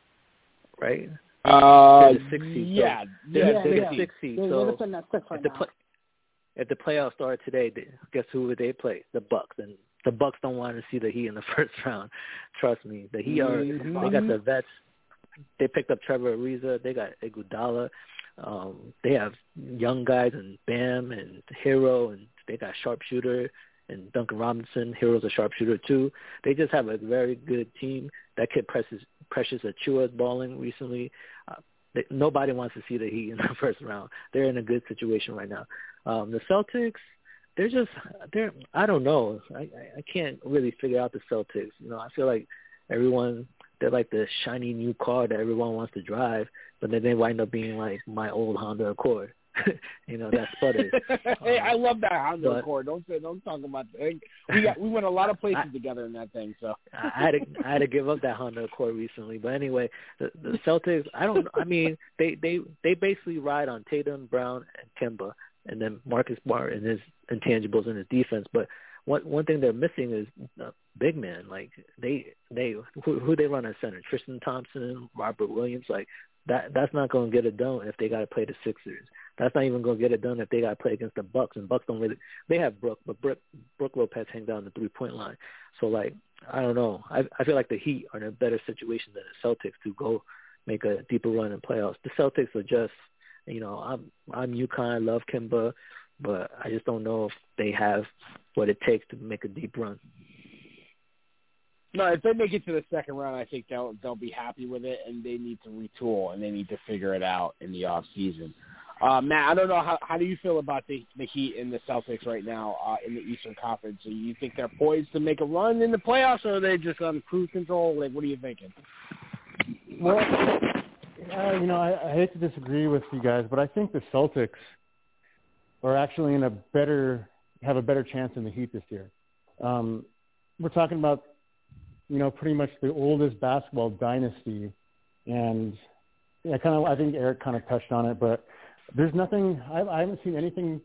S8: right?
S4: Uh,
S8: they're the sixth seed.
S4: yeah,
S8: so they're,
S6: yeah,
S8: they're
S6: yeah.
S8: the sixth seed.
S6: They're,
S8: so
S6: they're the sixth right
S8: if the
S6: now.
S8: play, if the playoffs start today, they, guess who would they play? The Bucks, and the Bucks don't want to see the Heat in the first round. Trust me, the Heat are
S4: mm-hmm.
S8: they got the vets. They picked up Trevor Ariza. They got Iguodala. Um, they have young guys and Bam and Hero, and they got sharpshooter. And Duncan Robinson, Hero's a sharpshooter too. They just have a very good team. That kid Precious, Precious Achiuwa is balling recently. Uh, they, nobody wants to see the Heat in the first round. They're in a good situation right now. Um, the Celtics, they're just they're. I don't know. I, I I can't really figure out the Celtics. You know, I feel like everyone they're like the shiny new car that everyone wants to drive, but then they wind up being like my old Honda Accord. You know, that sputters.
S4: Hey,
S8: um,
S4: I love that Honda
S8: but,
S4: Accord. Don't say, don't talk about that. We got we went a lot of places I, together in that thing. So
S8: I had to I had to give up that Honda Accord recently. But anyway, the, the Celtics. I don't. I mean, they they they basically ride on Tatum, Brown, and Kemba, and then Marcus Smart and his intangibles in his defense. But one one thing they're missing is uh, big man. Like they they who, who they run at center? Tristan Thompson, Robert Williams. Like that that's not going to get it done if they got to play the Sixers. That's not even going to get it done if they got to play against the Bucks. And Bucks don't really – they have Brook, but Brook, Brook Lopez hangs down the three-point line. So, like, I don't know. I, I feel like the Heat are in a better situation than the Celtics to go make a deeper run in playoffs. The Celtics are just – you know, I'm I'm UConn. I love Kemba, but I just don't know if they have what it takes to make a deep run.
S4: No, if they make it to the second round, I think they'll they'll be happy with it, and they need to retool, and they need to figure it out in the off season. Uh, Matt, I don't know, how how do you feel about the, the Heat and the Celtics right now uh, in the Eastern Conference? Do you think they're poised to make a run in the playoffs, or are they just on cruise control? Like, what are you thinking?
S7: Well, uh, you know, I, I hate to disagree with you guys, but I think the Celtics are actually in a better have a better chance than the Heat this year. Um, we're talking about, you know, pretty much the oldest basketball dynasty, and yeah, kind of I think Eric kind of touched on it, but there's nothing. I, I haven't seen anything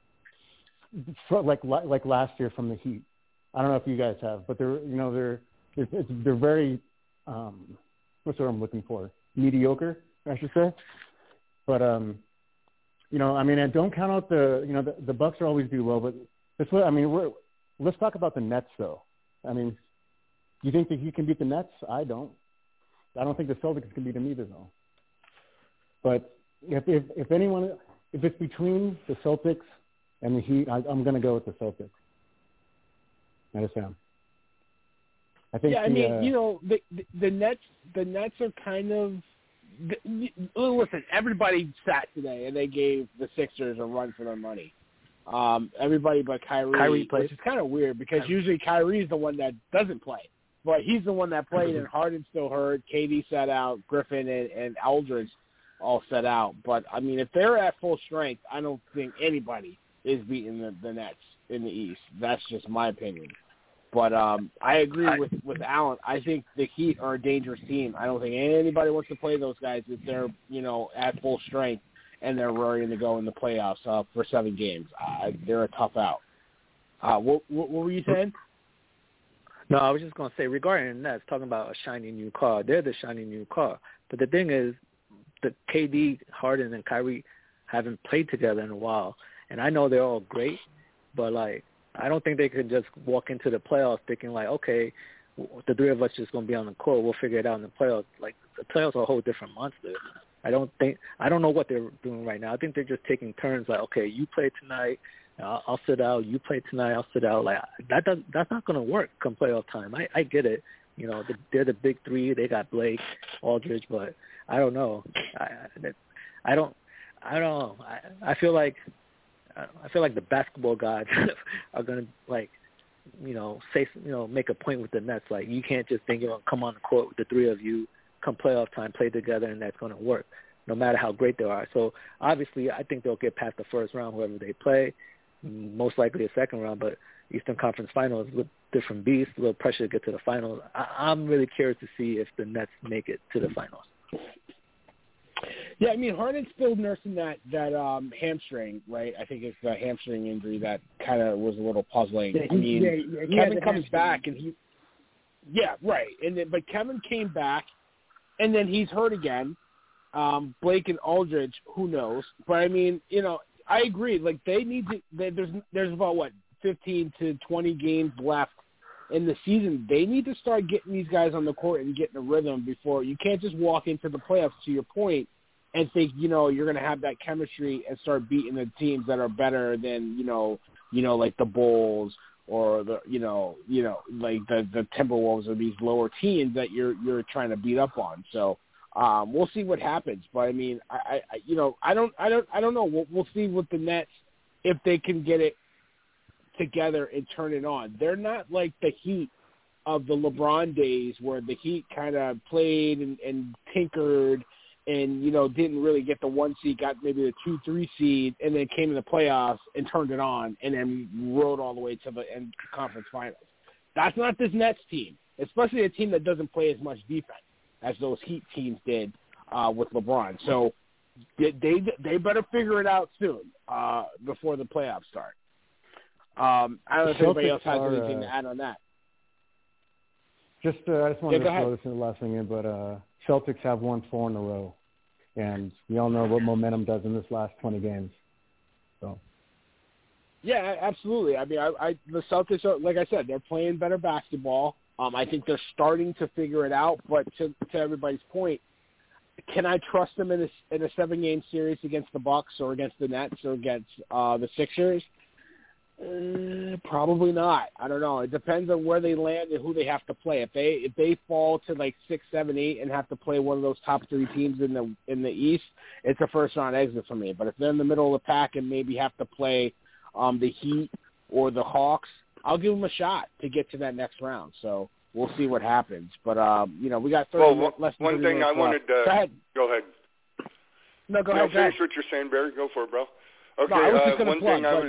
S7: like like last year from the Heat. I don't know if you guys have, but they're you know they're it's, it's, they're very um, what's the word I'm looking for? Mediocre, I should say. But um, you know, I mean, and don't count out the you know the, the Bucks are always do well, but this I mean, we're, let's talk about the Nets though. I mean, do you think that he can beat the Nets? I don't. I don't think the Celtics can beat them either though. But If, if if anyone, if it's between the Celtics and the Heat, I, I'm going to go with the Celtics. I just am. I think.
S4: Yeah, I
S7: the,
S4: mean,
S7: uh,
S4: you know, the, the the Nets, the Nets are kind of. The, listen, everybody sat today and they gave the Sixers a run for their money. Um, everybody but Kyrie,
S8: Kyrie plays.
S4: which is kind of weird because Kyrie. usually Kyrie's the one that doesn't play. but he's the one that played, and Harden's still hurt. K D sat out. Griffin and, and Aldridge all set out. But, I mean, if they're at full strength, I don't think anybody is beating the, the Nets in the East. That's just my opinion. But um, I agree with, with Alan. I think the Heat are a dangerous team. I don't think anybody wants to play those guys if they're, you know, at full strength and they're ready to go in the playoffs uh, for seven games. Uh, they're a tough out. Uh, what, what, what were you saying?
S8: No, I was just going to say, regarding the Nets, talking about a shiny new car, they're the shiny new car. But the thing is, the K D, Harden, and Kyrie haven't played together in a while. And I know they're all great, but, like, I don't think they could just walk into the playoffs thinking, like, okay, the three of us just going to be on the court. We'll figure it out in the playoffs. Like, the playoffs are a whole different monster. I don't think – I don't know what they're doing right now. I think they're just taking turns, like, okay, you play tonight, I'll, I'll sit out. You play tonight, I'll sit out. Like, that does, that's not going to work come playoff time. I, I get it. You know, they're the big three. They got Blake, Aldridge, but I don't know. I, I don't – I don't know. I, I feel like – I feel like the basketball gods are going to, like, you know, say, you know, make a point with the Nets. Like, you can't just think you're going to come on the court with the three of you, come playoff time, play together, and that's going to work, no matter how great they are. So, obviously, I think they'll get past the first round, whoever they play, most likely a second round, but Eastern Conference Finals, with different beasts, a little pressure to get to the finals. I- I'm really curious to see if the Nets make it to the finals.
S4: Yeah, I mean, Harden's still nursing that that um, hamstring, right? I think it's the hamstring injury that kind of was a little puzzling.
S6: Yeah, he,
S4: I mean,
S6: yeah, yeah,
S4: Kevin comes back and he, yeah, right, and then, but Kevin came back, and then he's hurt again. Um, Blake and Aldridge, who knows? But I mean, you know, I agree. Like they need to. They, there's there's about what fifteen to twenty games left in the season. They need to start getting these guys on the court and getting a rhythm before you can't just walk into the playoffs. To your point. And think, you know, you're going to have that chemistry and start beating the teams that are better than, you know, you know, like the Bulls or the, you know, you know, like the the Timberwolves or these lower teams that you're you're trying to beat up on. So um, we'll see what happens. But I mean, I, I you know, I don't, I don't, I don't know. We'll, we'll see with the Nets if they can get it together and turn it on. They're not like the Heat of the LeBron days where the Heat kind of played and, and tinkered. And, you know, didn't really get the one seed, got maybe the two, three seed, and then came in the playoffs and turned it on and then rode all the way to the end conference finals. That's not this Nets team, especially a team that doesn't play as much defense as those Heat teams did uh, with LeBron. So they, they they better figure it out soon uh, before the playoffs start. Um, I don't know if anybody else has
S7: are,
S4: anything
S7: uh,
S4: to add on that.
S7: Just, uh, I just wanted
S4: yeah,
S7: to throw this in the last thing in, but uh, Celtics have won four in a row, and we all know what momentum does in this last twenty games. So.
S4: Yeah, absolutely. I mean, I, I the Celtics are, like I said, they're playing better basketball. Um, I think they're starting to figure it out. But to, to everybody's point, can I trust them in a, in a seven-game series against the Bucks or against the Nets or against uh, the Sixers? Uh, probably not. I don't know. It depends on where they land and who they have to play. If they if they fall to like six, seven, eight, and have to play one of those top three teams in the in the East, it's a first round exit for me. But if they're in the middle of the pack and maybe have to play um, the Heat or the Hawks, I'll give them a shot to get to that next round. So we'll see what happens. But um, you know, we got thirty
S5: well,
S4: minutes, less than
S5: one
S4: thirty
S5: thing I
S4: minutes
S5: wanted
S4: left.
S5: to
S4: go ahead.
S5: Go ahead.
S4: No, go
S5: no,
S4: ahead. Go
S5: finish
S4: ahead.
S5: what you're saying, Barry. Go for it, bro. Okay.
S4: No, I was just
S5: uh,
S4: gonna
S5: one
S4: plug,
S5: thing I
S4: but...
S5: was.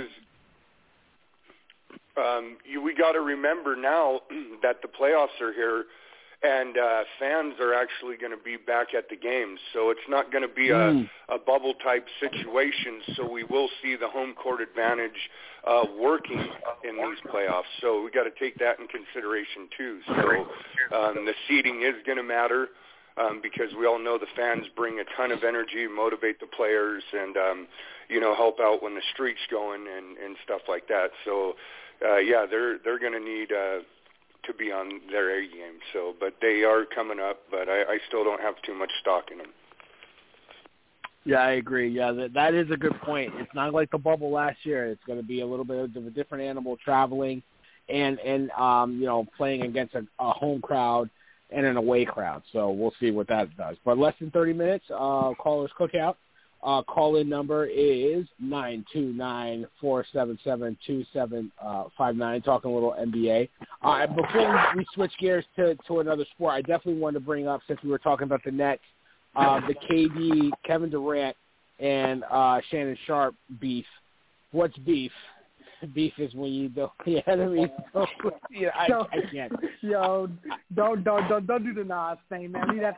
S5: Um, you, we got to remember now that the playoffs are here, and uh, fans are actually going to be back at the games. So it's not going to be
S4: mm.
S5: a, a bubble-type situation. So we will see the home court advantage uh, working in these playoffs. So we got to take that in consideration too. So um, the seeding is going to matter. Um, because we all know the fans bring a ton of energy, motivate the players, and, um, you know, help out when the streak's going and, and stuff like that. So, uh, yeah, they're they're going to need uh, to be on their A game. So, but they are coming up, but I, I still don't have too much stock in them.
S4: Yeah, I agree. Yeah, that, that is a good point. It's not like the bubble last year. It's going to be a little bit of a different animal traveling and, and um, you know, playing against a, a home crowd and an away crowd. So we'll see what that does. But less than thirty minutes, uh, Callers Cookout. Uh, call-in number is nine two nine, four seven seven, two seven five nine, talking a little N B A. Uh, before we, we switch gears to, to another sport, I definitely wanted to bring up, since we were talking about the Nets, uh, the K D, Kevin Durant, and uh, Shannon Sharp beef. What's beef? Beef is when you don't, the enemy. Yeah, I,
S6: yo,
S4: I can't.
S6: Yo, don't don't don't don't do the Nas thing, man. Leave that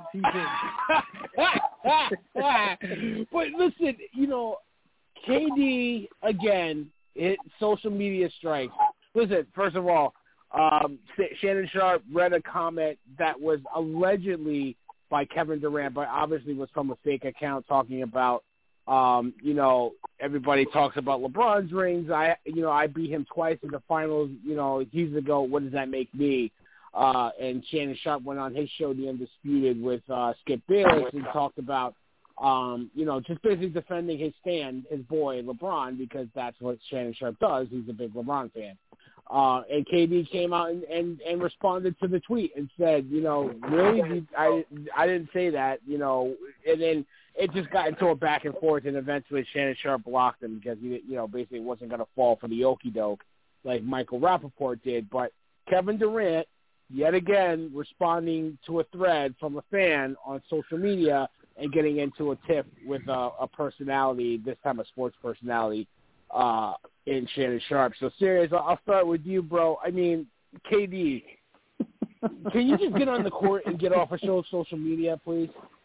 S6: to T J.
S4: But listen, you know, K D again. It social media strikes. Listen, first of all, um, Shannon Sharp read a comment that was allegedly by Kevin Durant, but obviously was from a fake account talking about. Um, you know, everybody talks about LeBron's rings. I, you know, I beat him twice in the finals. You know, he's the GOAT. What does that make me? Uh, and Shannon Sharp went on his show, The Undisputed, with uh, Skip Bayless, and talked about, um, you know, just basically defending his stand, his boy LeBron, because that's what Shannon Sharp does. He's a big LeBron fan. Uh, and K D came out and, and, and responded to the tweet and said, you know, really, I, I didn't say that, you know, and then it just got into a back and forth, and eventually Shannon Sharp blocked him because he, you know, basically wasn't going to fall for the okie doke like Michael Rappaport did. But Kevin Durant, yet again, responding to a thread from a fan on social media and getting into a tiff with a, a personality, this time a sports personality, uh, in Shannon Sharp. So, Sirius, I'll start with you, bro. I mean, K D, can you just get on the court and get off of social media, please?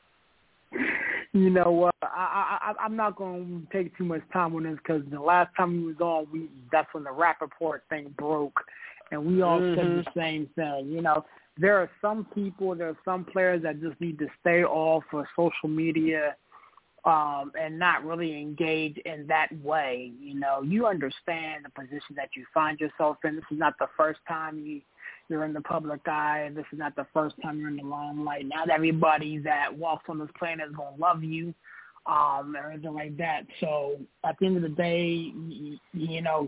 S6: You know what? Uh, I, I, I'm not going to take too much time on this because the last time we was on, we that's when the Rappaport thing broke, and we all mm-hmm. said the same thing. You know, there are some people, there are some players that just need to stay off of social media um, and not really engage in that way. You know, you understand the position that you find yourself in. This is not the first time you you're in the public eye. This is not the first time you're in the limelight. Not everybody that walks on this planet is going to love you um, or anything like that. So at the end of the day, you, you know,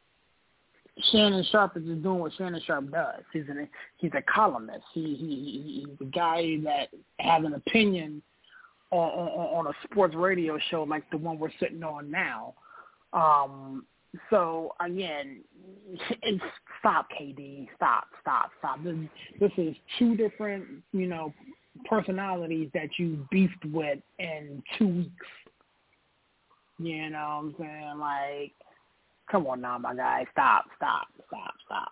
S6: Shannon Sharp is just doing what Shannon Sharp does. He's an, he's a columnist. He, he, he's a guy that has an opinion on, on, on a sports radio show like the one we're sitting on now. Um, So, again, it's, stop, K D. Stop, stop, stop. This, this is two different, you know, personalities that you beefed with in two weeks. You know what I'm saying? Like, come on now, my guy. Stop, stop, stop, stop.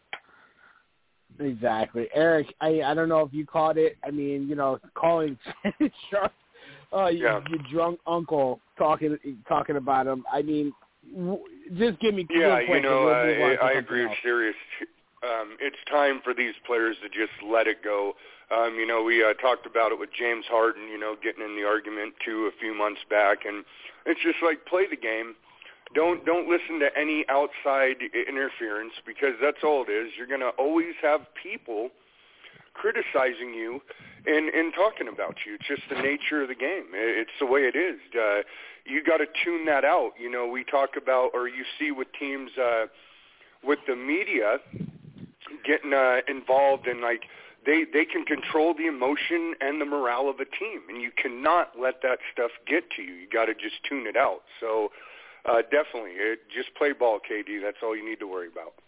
S4: Exactly. Eric, I, I don't know if you caught it. I mean, you know, calling Sharp, uh,
S5: yeah.
S4: your drunk uncle talking talking about him. I mean, just give me
S5: yeah,
S4: quick,
S5: you know,
S4: I,
S5: I, I agree with Sirius. Um, it's time for these players to just let it go. Um, you know, we uh, talked about it with James Harden, you know, getting in the argument too a few months back, and it's just like, play the game. Don't don't listen to any outside interference, because that's all it is. You're going to always have people criticizing you and, and talking about you. It's just the nature of the game. It's the way it is. Uh, you got to tune that out. You know, we talk about, or you see with teams, uh, with the media getting uh, involved in, like, they, they can control the emotion and the morale of a team, and you cannot let that stuff get to you. You got to just tune it out. So uh, definitely, it, just play ball, K D. That's all you need to worry about.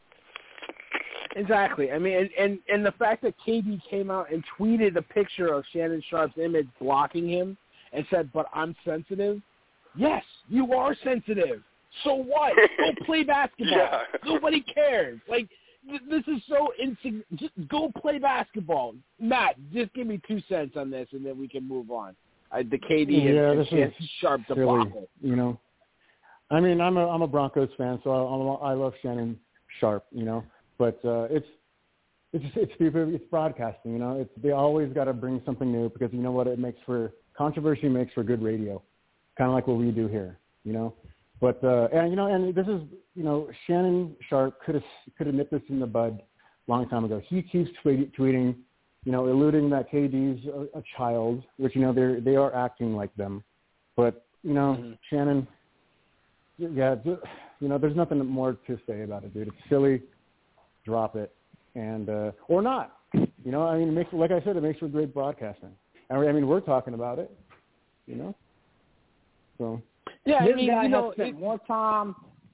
S4: Exactly. I mean, and, and, and the fact that K D came out and tweeted a picture of Shannon Sharp's image blocking him and said, but I'm sensitive. Yes, you are sensitive. So what? Go play basketball.
S5: Yeah.
S4: Nobody cares. Like, th- this is so insig- Just go play basketball. Matt, just give me two cents on this, and then we can move on. Uh, the K D
S7: yeah,
S4: and,
S7: this
S4: and
S7: is
S4: Sharp debacle.
S7: You know, I mean, I'm a I'm a Broncos fan, so I, I love Shannon Sharp. You know, but uh, it's it's it's it's broadcasting. You know, it's they always got to bring something new, because you know what, it makes for controversy, makes for good radio, kind of like what we do here. You know. But uh, and you know, and this is you know, Shannon Sharp could have could have nipped this in the bud a long time ago. He keeps tweet, tweeting, you know, alluding that K D's a, a child, which you know they they are acting like them. But you know, mm-hmm. Shannon, yeah, you know, there's nothing more to say about it, dude. It's silly. Drop it, and uh, or not. You know, I mean, it makes, like I said, it makes for great broadcasting. And I mean, we're talking about it. You know. So
S4: yeah,
S6: this
S4: I mean,
S6: guy
S4: you know,
S6: has spent
S4: it,
S6: more time.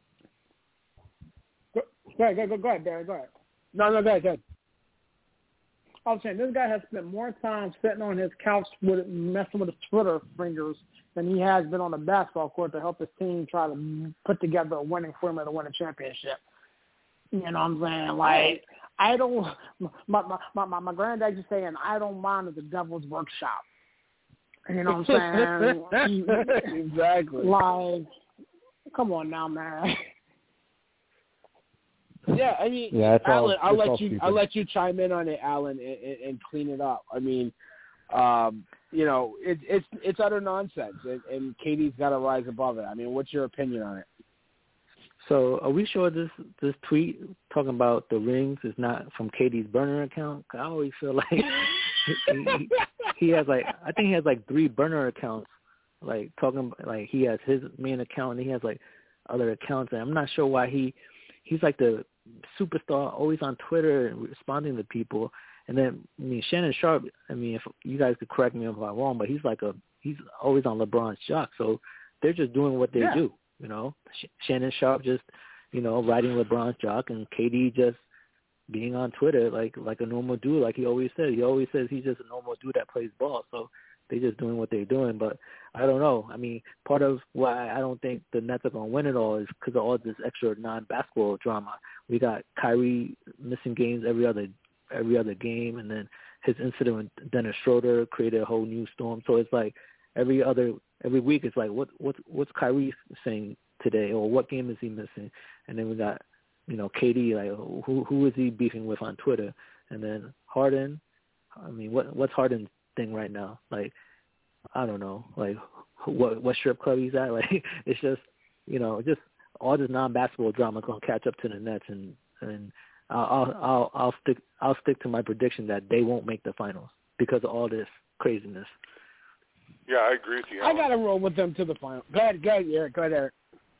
S6: Go, go ahead, go, go, go ahead, Barry. Go ahead.
S4: no, no, go ahead, go ahead.
S6: I was saying this guy has spent more time sitting on his couch with messing with his Twitter fingers than he has been on the basketball court to help his team try to put together a winning formula to win a championship. You know what I'm saying? Like, I don't – my my, my, my granddad used to say, I don't mind at the devil's workshop. You know what I'm saying?
S4: Exactly.
S6: Like, come on now, man.
S4: Yeah, I mean,
S7: yeah, it's all,
S4: Alan, I'll
S7: it's
S4: let
S7: all
S4: you.
S7: stupid.
S4: I'll let you chime in on it, Alan, and, and, and clean it up. I mean, um, you know, it, it's it's utter nonsense, and, and K D's got to rise above it. I mean, what's your opinion on it?
S8: So are we sure this this tweet talking about the rings is not from K D's burner account? I always feel like he, he, he has like I think he has like three burner accounts, like talking like he has his main account and he has like other accounts, and I'm not sure why he he's like the superstar, always on Twitter and responding to people. And then I mean Shannon Sharp. I mean, if you guys could correct me if I'm wrong, but he's like a he's always on LeBron's jock, so they're just doing what they
S4: yeah.
S8: do. You know, Shannon Sharp just, you know, riding LeBron's jock, and K D just being on Twitter like like a normal dude, like he always says. He always says he's just a normal dude that plays ball. So they're just doing what they're doing. But I don't know. I mean, part of why I don't think the Nets are going to win it all is because of all this extra non-basketball drama. We got Kyrie missing games every other every other game, and then his incident with Dennis Schroeder created a whole new storm. So it's like every other every week it's like what what what's Kyrie saying today, or what game is he missing? And then we got, you know, K D, like who who is he beefing with on Twitter? And then Harden, I mean, what what's Harden's thing right now? Like, I don't know, like what what strip club he's at? Like, it's just, you know, just all this non-basketball drama gonna catch up to the Nets, and and I'll I'll I'll stick I'll stick to my prediction that they won't make the finals because of all this craziness.
S5: Yeah, I agree with you,
S4: I
S5: Alan.
S4: got to roll with them to the final. Go ahead, go ahead, Eric. Go ahead, Eric.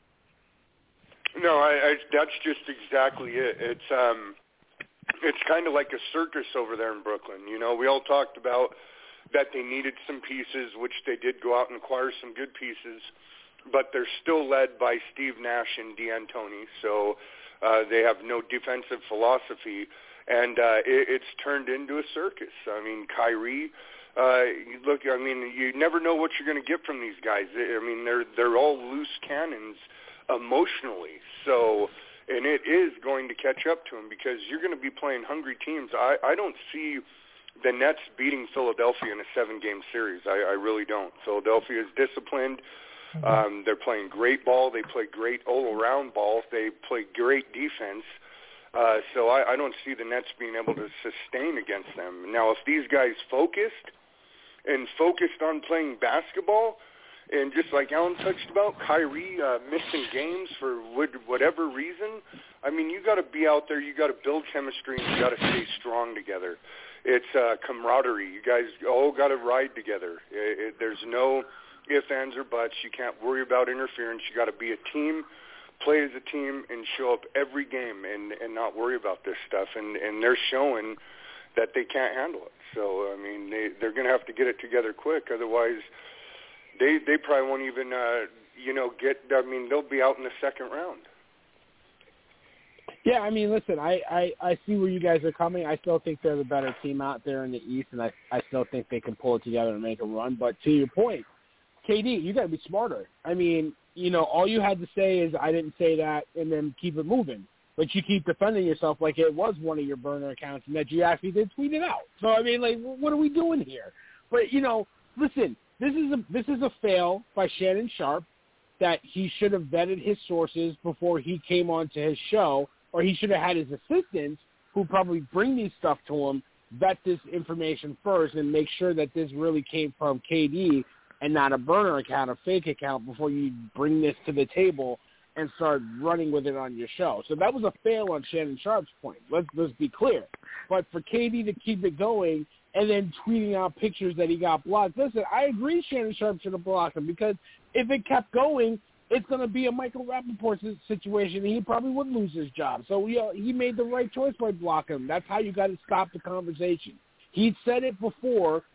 S5: No, I, I that's just exactly it. It's um, it's kind of like a circus over there in Brooklyn. You know, we all talked about that they needed some pieces, which they did go out and acquire some good pieces, but they're still led by Steve Nash and D'Antoni, so uh, they have no defensive philosophy, and uh, it, it's turned into a circus. I mean, Kyrie. Uh, look, I mean, you never know what you're going to get from these guys. I mean, they're they're all loose cannons emotionally. So, and it is going to catch up to them because you're going to be playing hungry teams. I, I don't see the Nets beating Philadelphia in a seven-game series. I, I really don't. Philadelphia is disciplined. Mm-hmm. Um, they're playing great ball. They play great all-around ball. They play great defense. Uh, so I, I don't see the Nets being able to sustain against them. Now, if these guys focused and focused on playing basketball, and just like Alan touched about, Kyrie uh, missing games for whatever reason, I mean, you got to be out there, you got to build chemistry, and you got to stay strong together. It's uh, camaraderie. You guys all got to ride together. It, it, there's no ifs, ands, or buts. You can't worry about interference. You got to be a team, play as a team, and show up every game and, and not worry about this stuff. And, and they're showing that they can't handle it. So, I mean, they, they're going to have to get it together quick. Otherwise, they they probably won't even, uh, you know, get, I mean, they'll be out in the second round.
S4: Yeah, I mean, listen, I, I, I see where you guys are coming. I still think they're the better team out there in the East, and I, I still think they can pull it together and make a run. But to your point, K D, you got to be smarter. I mean, you know, all you had to say is I didn't say that and then keep it moving. But you keep defending yourself like it was one of your burner accounts and that you actually did tweet it out. So, I mean, like, what are we doing here? But, you know, listen, this is a this is a fail by Shannon Sharp that he should have vetted his sources before he came onto his show, or he should have had his assistants who probably bring these stuff to him, vet this information first and make sure that this really came from K D and not a burner account, a fake account, before you bring this to the table and start running with it on your show. So that was a fail on Shannon Sharp's point. Let's let's be clear. But for K D to keep it going and then tweeting out pictures that he got blocked, listen, I agree Shannon Sharp should have blocked him, because if it kept going, it's going to be a Michael Rappaport situation, and he probably would lose his job. So you know, he made the right choice by blocking him. That's how you got to stop the conversation. He'd said it before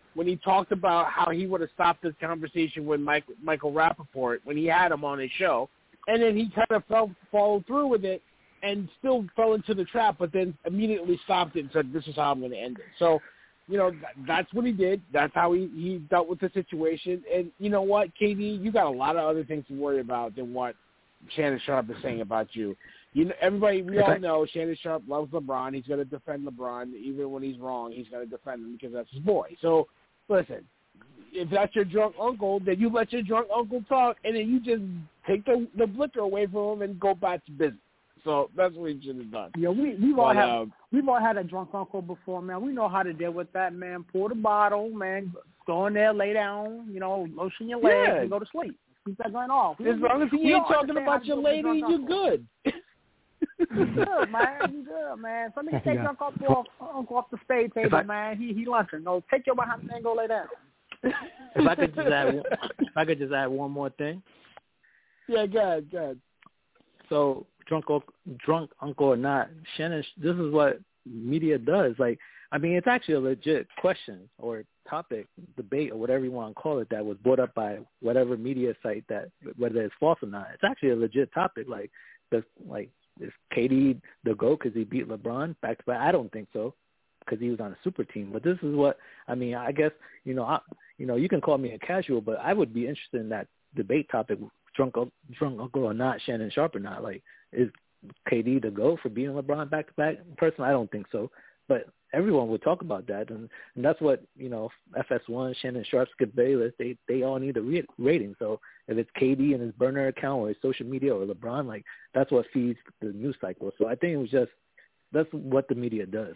S4: when he talked about how he would have stopped this conversation with Mike, Michael Rappaport when he had him on his show, and then he kind of fell, followed through with it and still fell into the trap, but then immediately stopped it and said, this is how I'm going to end it. So, you know, that's what he did. That's how he, he dealt with the situation. And you know what, K D, you got a lot of other things to worry about than what Shannon Sharpe is saying about you. You know, everybody, we all know Shannon Sharpe loves LeBron. He's going to defend LeBron. Even when he's wrong, he's going to defend him because that's his boy. So, listen, if that's your drunk uncle, then you let your drunk uncle talk, and then you just take the, the liquor away from him and go back to business. So that's what he should have done.
S6: Yeah, we, we've, all
S4: but,
S6: had,
S4: uh,
S6: we've all had a drunk uncle before, man. We know how to deal with that, man. Pour the bottle, man. Go in there, lay down, you know, lotion your legs,
S4: yeah.
S6: and go to sleep. Keep that going off.
S4: As long as he ain't talking about your lady, you're good.
S6: You good, man. You good, man. Somebody take
S7: yeah.
S6: drunk uncle off, uncle off the spade table, I, man. He he lunching. No, take your behind and go lay down.
S8: If I could just add, one, if I could just add one more thing.
S4: Yeah, good, good.
S8: So drunk, drunk uncle or not, Shannon, this is what media does. Like, I mean, it's actually a legit question or topic, debate, or whatever you want to call it, that was brought up by whatever media site that, whether it's false or not. It's actually a legit topic. Like, does like is K D the GOAT because he beat LeBron back to back? I don't think so, because he was on a super team. But this is what I mean. I guess you know, I, you know, you can call me a casual, but I would be interested in that debate topic: drunk, drunk uncle or not, Shannon Sharpe or not. Like, is K D the GOAT for beating LeBron back to back? Personally, I don't think so, but everyone would talk about that, and, and that's what, you know, F S one, Shannon Sharpe, Skip Bayless, they they all need a re- rating. So if it's K D and his burner account or his social media or LeBron, like, that's what feeds the news cycle. So I think it was just, that's what the media does.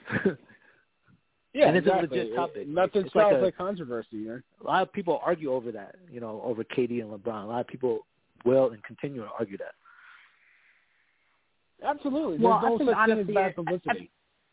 S4: Yeah,
S8: and it's
S4: exactly.
S8: a legit topic.
S4: Nothing
S8: it's
S4: sounds
S8: like, a,
S4: like controversy, you know?
S8: A lot of people argue over that, you know, over K D and LeBron. A lot of people will and continue to argue that.
S4: Absolutely. There's
S6: Well,
S4: no
S6: I think
S4: such thing as
S6: honestly,
S4: bad
S6: I,
S4: publicity.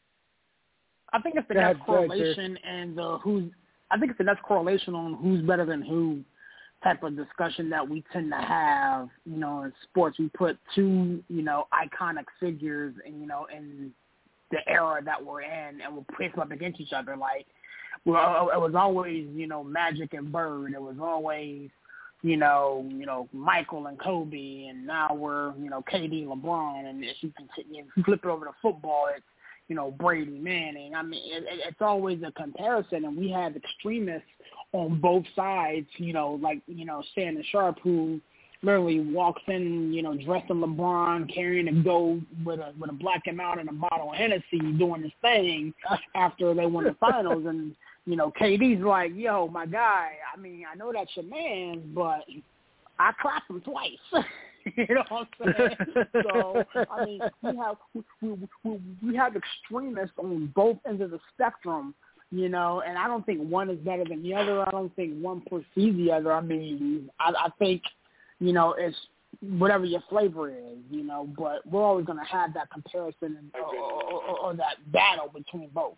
S6: I, I think it's the
S4: Go
S6: next
S4: ahead, go ahead,
S6: correlation and the who's. I think it's the next correlation on who's better than who type of discussion that we tend to have. You know, in sports, we put two, you know, iconic figures, and you know, in the era that we're in, and we'll place them up against each other. Like, well, it was always, you know, Magic and Bird. It was always, you know, you know, Michael and Kobe, and now we're, you know, K D, LeBron, and if you continue, if you flip it over to football, it's, you know, Brady, Manning. I mean, it, it, it's always a comparison, and we have extremists on both sides, you know, like, you know, Shannon Sharpe, who literally walks in, you know, dressed in LeBron, carrying a gold with a with a black and out and a bottle of Hennessy, doing his thing after they won the finals, and you know, K D's like, yo, my guy, I mean, I know that's your man, but I clapped him twice. You know what I'm saying? So, I mean, we have we, we, we have extremists on both ends of the spectrum, you know, and I don't think one is better than the other. I don't think one precedes the other. I mean, I, I think, you know, it's whatever your flavor is, you know, but we're always going to have that comparison and, or, or, or, or that battle between both.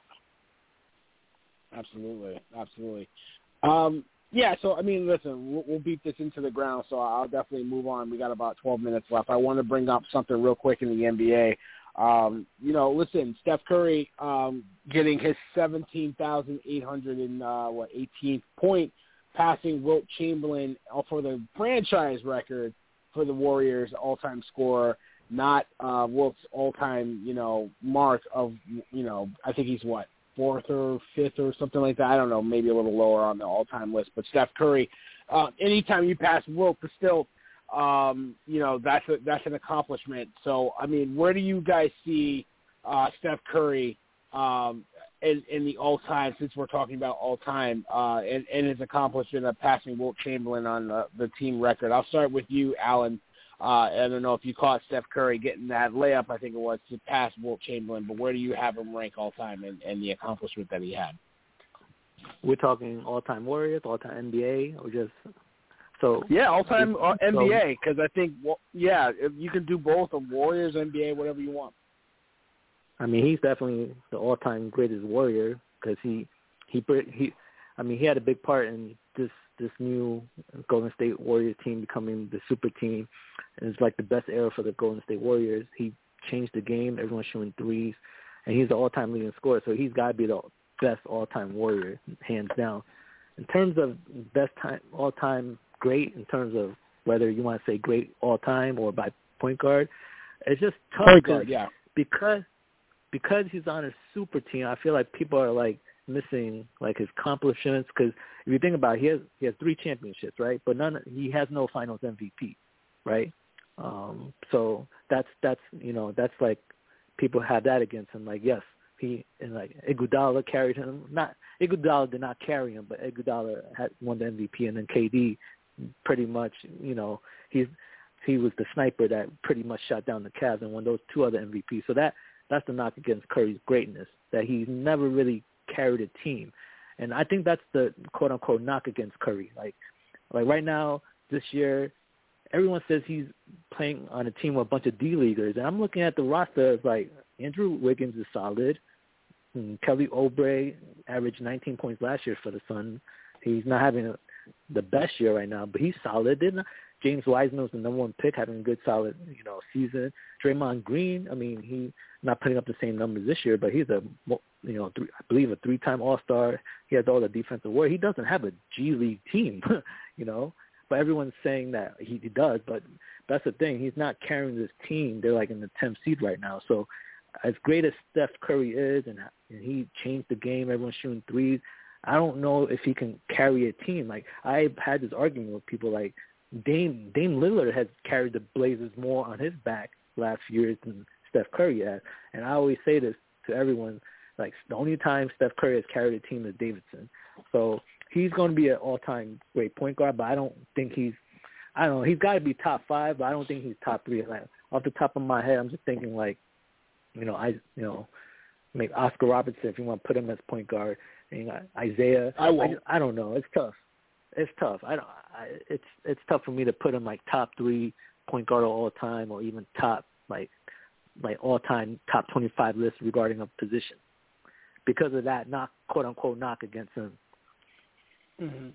S4: Absolutely, absolutely. Um, yeah, so, I mean, listen, we'll, we'll beat this into the ground, so I'll definitely move on. We got about twelve minutes left. I want to bring up something real quick in the N B A. Um, you know, listen, Steph Curry um, getting his seventeen thousand eight hundred and, uh, what, eighteenth point, passing Wilt Chamberlain for the franchise record for the Warriors all-time scorer, not uh, Wilt's all-time, you know, mark of, you know, I think he's what, fourth or fifth or something like that. I don't know, maybe a little lower on the all-time list. But Steph Curry, uh, anytime you pass Wilt, but still, um, you know, that's a, that's an accomplishment. So, I mean, where do you guys see uh, Steph Curry um, in, in the all-time, since we're talking about all-time, uh, and, and his accomplishment of passing Wilt Chamberlain on the, the team record? I'll start with you, Alan. Uh, I don't know if you caught Steph Curry getting that layup, I think it was, to pass Wilt Chamberlain, but where do you have him rank all-time and, and the accomplishment that he had?
S8: We're talking all-time Warriors, all-time N B A, or just so?
S4: Yeah, all-time uh, N B A,
S8: so,
S4: because I think, well, yeah, if you can do both, of Warriors, N B A, whatever you want.
S8: I mean, he's definitely the all-time greatest Warrior because he, he, he, I mean, he had a big part in this this new Golden State Warriors team becoming the super team. And it's like the best era for the Golden State Warriors. He changed the game. Everyone's shooting threes, and he's the all-time leading scorer. So he's got to be the best all-time Warrior, hands down. in terms of best time, all-time great, in terms of whether you want to say great all-time or by point guard, it's just tough.
S4: Point guard, yeah.
S8: Because because he's on a super team, I feel like people are like missing like his accomplishments. Because if you think about it, he has he has three championships, right? But none he has no Finals M V P, right? Um, so that's that's you know that's like people have that against him. Like yes, he and like Iguodala carried him. Not Iguodala did not carry him, but Iguodala had won the M V P, and then K D pretty much you know he's. He was the sniper that pretty much shot down the Cavs and won those two other M V Ps. So that that's the knock against Curry's greatness, that he's never really carried a team. And I think that's the quote-unquote knock against Curry. Like, like right now, this year, everyone says he's playing on a team with a bunch of D-leaguers. And I'm looking at the roster as like Andrew Wiggins is solid. And Kelly Oubre averaged nineteen points last year for the Suns. He's not having a, the best year right now, but he's solid. Didn't James Wiseman was the number one pick, having a good, solid, you know, season. Draymond Green, I mean, he's not putting up the same numbers this year, but he's a, you know, three, I believe a three-time All-Star. He has all the defensive work. He doesn't have a G League team, you know, but everyone's saying that he, he does. But that's the thing. He's not carrying this team. They're like in the tenth seed right now. So as great as Steph Curry is, and, and he changed the game, everyone's shooting threes, I don't know if he can carry a team. Like, I've had this argument with people like, Dame Dame Lillard has carried the Blazers more on his back last few years than Steph Curry has. And I always say this to everyone, like the only time Steph Curry has carried a team is Davidson. So he's going to be an all-time great point guard, but I don't think he's – I don't know. He's got to be top five, but I don't think he's top three. Like, off the top of my head, I'm just thinking like, you know, I you know, make Oscar Robertson if you want to put him as point guard. And you got Isaiah.
S4: I won't.
S8: I, just, I don't know. It's tough. It's tough. I don't. I, it's it's tough for me to put him like top three point guard of all time, or even top like like all time top twenty five list regarding a position, because of that knock, quote unquote knock against him.
S4: Mm-hmm.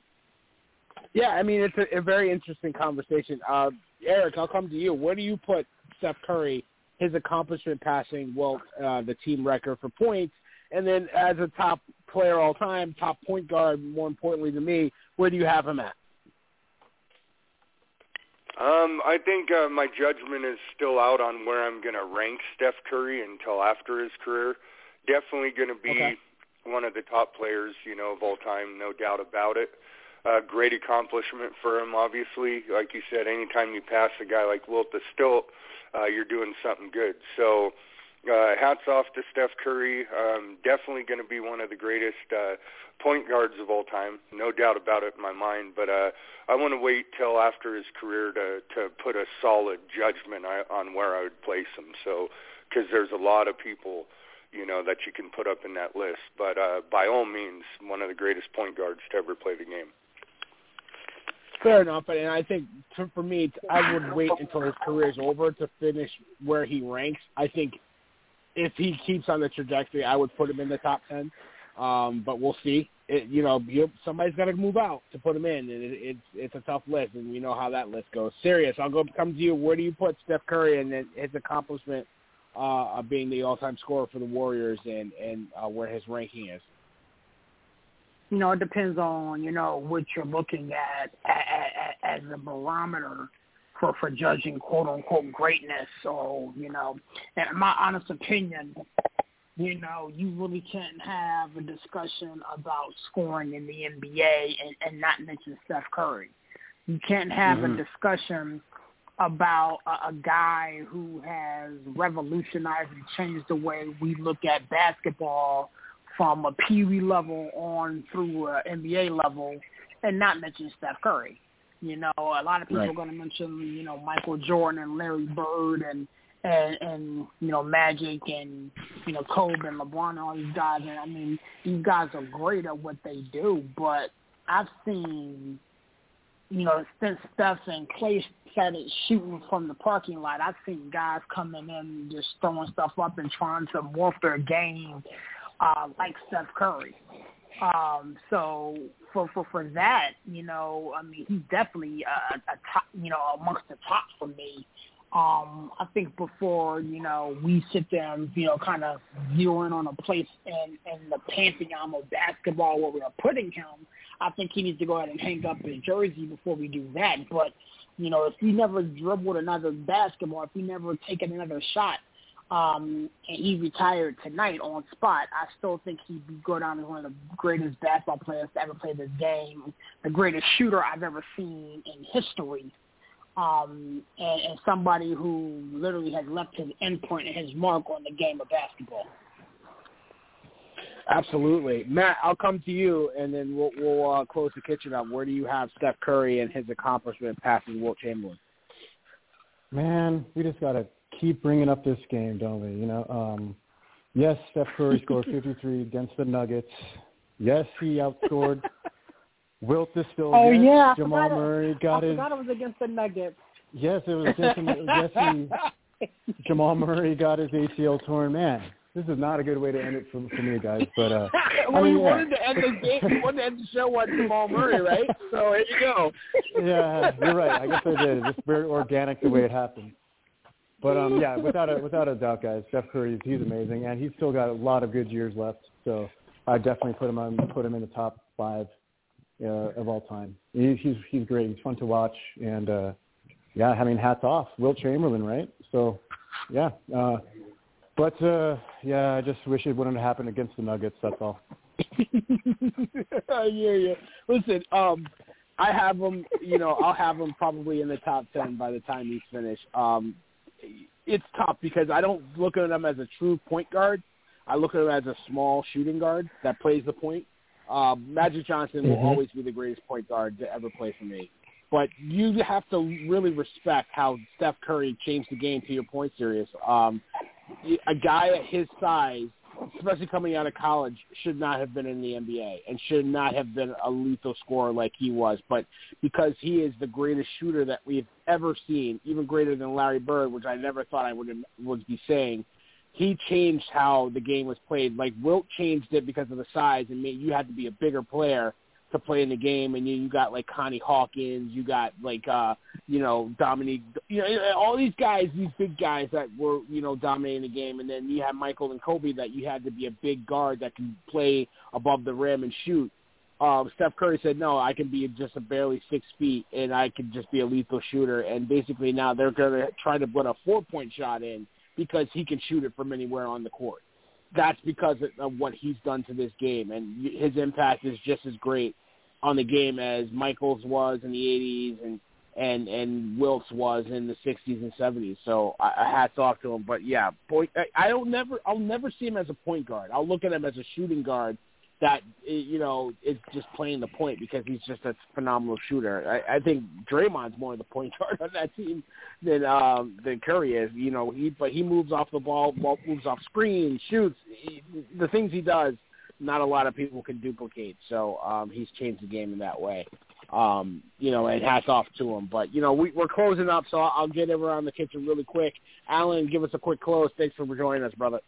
S4: Yeah, I mean it's a, a very interesting conversation. Uh, Eric, I'll come to you. Where do you put Steph Curry, his accomplishment passing, well, uh, the team record for points, and then as a top player all time, top point guard, more importantly to me, where do you have him at?
S5: Um, I think uh, my judgment is still out on where I'm going to rank Steph Curry until after his career. Definitely going to be
S4: okay.
S5: one of the top players, you know, of all time, no doubt about it. Uh, great accomplishment for him, obviously. Like you said, anytime you pass a guy like Wilt the Stilt, uh, you're doing something good. So uh, hats off to Steph Curry. Um, definitely going to be one of the greatest uh, point guards of all time, no doubt about it in my mind. But uh, I want to wait till after his career to, to put a solid judgment on where I would place him. So, because there's a lot of people, you know, that you can put up in that list. But uh, by all means, one of the greatest point guards to ever play the game.
S4: Fair enough, and I think to, for me, I would wait until his career is over to finish where he ranks. I think if he keeps on the trajectory, I would put him in the top ten, um, but we'll see. It, you know, you, somebody's got to move out to put him in, and it, it's it's a tough list, and we know how that list goes. Serious, I'll go come to you. Where do you put Steph Curry and his accomplishment uh, of being the all-time scorer for the Warriors, and and uh, where his ranking is?
S6: You know, it depends on, you know, what you're looking at as a barometer for, for judging quote-unquote greatness. So, you know, in my honest opinion, you know, you really can't have a discussion about scoring in the N B A and, and not mention Steph Curry. You can't have mm-hmm. a discussion about a, a guy who has revolutionized and changed the way we look at basketball from a Pee Wee level on through an N B A level, and not mention Steph Curry. You know, a lot of people right. are going to mention, you know, Michael Jordan and Larry Bird and, and, and, you know, Magic and, you know, Kobe and LeBron and all these guys. And, I mean, these guys are great at what they do, but I've seen, you know, since Steph and Clay started shooting from the parking lot, I've seen guys coming in just throwing stuff up and trying to morph their game Uh, like Steph Curry. Um, so for, for for that, you know, I mean, he's definitely a, a top, you know, amongst the top for me. Um, I think before, you know, we sit there and, you know, kind of viewing on a place in, in the pantheon of basketball where we're putting him, I think he needs to go ahead and hang up his jersey before we do that. But, you know, if he never dribbled another basketball, if he never taken another shot, um, and he retired tonight on spot, I still think he'd be go down as one of the greatest basketball players to ever play this game, the greatest shooter I've ever seen in history. Um, and, and somebody who literally has left his endpoint and his mark on the game of basketball.
S4: Absolutely. Matt, I'll come to you, and then we'll, we'll uh, close the kitchen up. Where do you have Steph Curry and his accomplishment passing Wilt Chamberlain?
S7: Man, we just got to keep bringing up this game, don't we? You know, um, yes, Steph Curry scored fifty-three against the Nuggets. Yes, he outscored Wilt is still
S6: Oh,
S7: yes,
S6: yeah.
S7: Jamal Murray got
S6: I
S7: his.
S6: forgot it was against the Nuggets.
S7: Yes, it was against the yes, he, Jamal Murray got his A C L torn. Man, this is not a good way to end it for, for me, guys. But uh,
S4: well,
S7: I mean,
S4: you
S7: yeah.
S4: wanted to end the game. You wanted to end the show on Jamal Murray, right? So here you go.
S7: Yeah, you're right. I guess I did. It's just very organic the way it happened. But um, yeah, without a without a doubt, guys, Steph Curry, he's amazing, and he's still got a lot of good years left. So I definitely put him on put him in the top five uh, of all time. He, he's he's great. He's fun to watch, and uh, yeah, I mean, hats off, Wilt Chamberlain, right? So yeah, uh, but uh, yeah, I just wish it wouldn't have happened against the Nuggets. That's all.
S4: I hear you. Listen, um, I have him. You know, I'll have him probably in the top ten by the time he's finished. Um, it's tough because I don't look at him as a true point guard. I look at him as a small shooting guard that plays the point. Uh, Magic Johnson will
S7: Mm-hmm.
S4: always be the greatest point guard to ever play for me. But you have to really respect how Steph Curry changed the game, to your point, Sirius. Um, a guy at his size, especially coming out of college, should not have been in the N B A and should not have been a lethal scorer like he was. But because he is the greatest shooter that we've ever seen, even greater than Larry Bird, which I never thought I would would be saying, he changed how the game was played. Like Wilt changed it because of the size, and made, you had to be a bigger player to play in the game, and you, you got like Connie Hawkins, you got like uh, you know Dominique, you know all these guys, these big guys that were you know dominating the game, and then you had Michael and Kobe that you had to be a big guard that can play above the rim and shoot. Um, Steph Curry said, no, I can be just a barely six feet, and I can just be a lethal shooter. And basically now they're going to try to put a four-point shot in because he can shoot it from anywhere on the court. That's because of what he's done to this game, and his impact is just as great on the game as Michael's was in the eighties and and and Wilt's was in the sixties and seventies. So I, I hats off to him. But yeah, point. I, I don't never. I'll never see him as a point guard. I'll look at him as a shooting guard that you know is just playing the point because he's just a phenomenal shooter. I, I think Draymond's more of the point guard on that team than um, than Curry is. You know, he but he moves off the ball, ball moves off screen, shoots. He, the things he does, not a lot of people can duplicate. So um, he's changed the game in that way. Um, you know, and hats off to him. But you know, we, we're closing up, so I'll, I'll get everyone around the kitchen really quick. Alan, give us a quick close. Thanks for joining us, brother.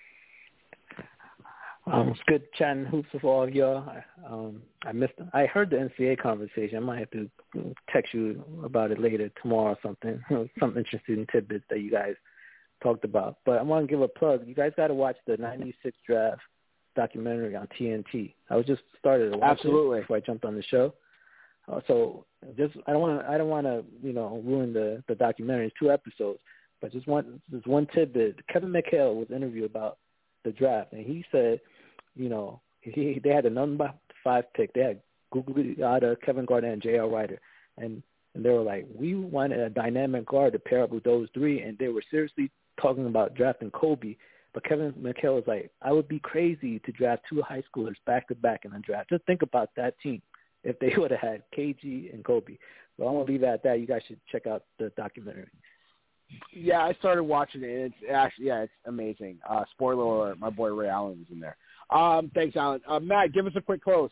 S8: Um, it's good chatting hoops with all of y'all. Um, I missed. I heard the N C A A conversation. I might have to text you about it later tomorrow or something. Some interesting tidbits that you guys talked about. But I want to give a plug. You guys got to watch the ninety-six draft documentary on T N T. I was just started to watch
S4: Absolutely.
S8: it before I jumped on the show. Uh, so just I don't want to I don't want to you know ruin the the documentary. It's two episodes, but just one just one tidbit. Kevin McHale was interviewed about the draft, and he said, you know, he they had the number five pick. They had Gugliotta, Kevin Garnett, and J R Rider, and and they were like, we wanted a dynamic guard to pair up with those three, and they were seriously talking about drafting Kobe. But Kevin McHale was like, I would be crazy to draft two high schoolers back to back in the draft. Just think about that team if they would have had K G and Kobe. So I'm gonna leave it at that. You guys should check out the documentary.
S4: Yeah, I started watching it. It's actually yeah, it's amazing. Uh, spoiler alert: my boy Ray Allen was in there. Um, thanks, Alan. Uh, Matt, give us a quick close.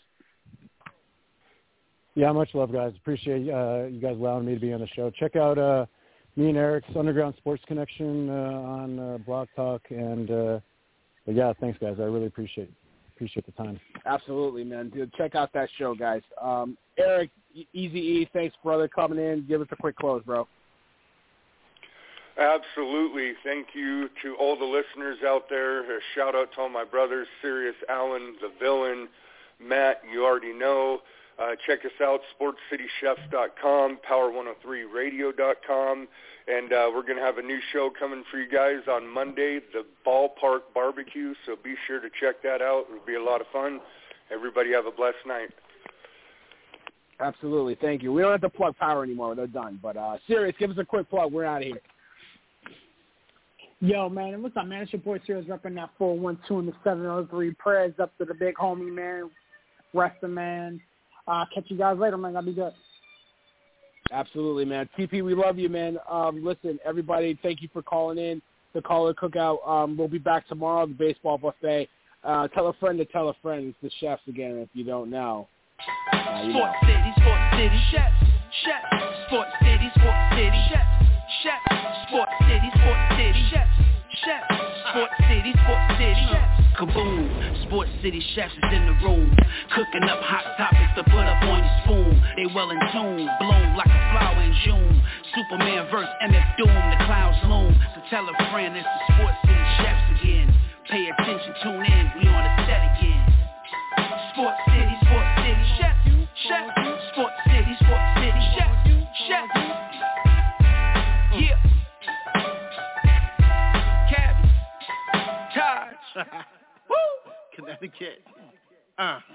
S7: Yeah, much love, guys. Appreciate uh, you guys allowing me to be on the show. Check out uh, me and Eric's Underground Sports Connection uh, on uh, Blog Talk, and uh, yeah, thanks, guys. I really appreciate appreciate the time.
S4: Absolutely, man. Dude, check out that show, guys. Um, Eric, Easy E, thanks, brother, coming in. Give us a quick close, bro.
S5: Absolutely. Thank you to all the listeners out there. A shout out to all my brothers, Sirius, Allen, the Villain, Matt, you already know. Uh, check us out, sports city chefs dot com, power one oh three radio dot com, and uh, we're going to have a new show coming for you guys on Monday, the Ballpark Barbecue, so be sure to check that out. It'll be a lot of fun. Everybody have a blessed night.
S4: Absolutely. Thank you. We don't have to plug Power anymore. They're done. But, uh, Sirius, give us a quick plug. We're out of here.
S6: Yo, man, what's up, man? It's your boy Sirius repping that four one two and the seven oh three. Prayers up to the big homie, man. Resting, man. Uh, catch you guys later, man. I'll be good.
S4: Absolutely, man. T P, we love you, man. Um, listen, everybody, thank you for calling in. The Caller Cookout. Um, we'll be back tomorrow, the baseball buffet. Uh, tell a friend to tell a friend. It's the chefs again, if you don't know. Uh, you
S2: Sports
S4: know.
S2: City, Sports City, chefs, chefs, Sports City, Sports City, chefs, chefs, Sports City, Sports City, chefs, chefs, Sports City, Sports City, chefs. Kaboom, Sports City chefs is in the room, cooking up hot topics to put up on your spoon. They well in tune, bloom like a flower in June. Superman versus M F Doom, the clouds loom. So tell a friend it's the Sports City chefs again. Pay attention, tune in, we on the set again. Sports City, Sports City, chefs, chefs, Sports City, Sports City, chefs, chefs. Yeah. Cabby, Taj.
S3: Connecticut. Uh.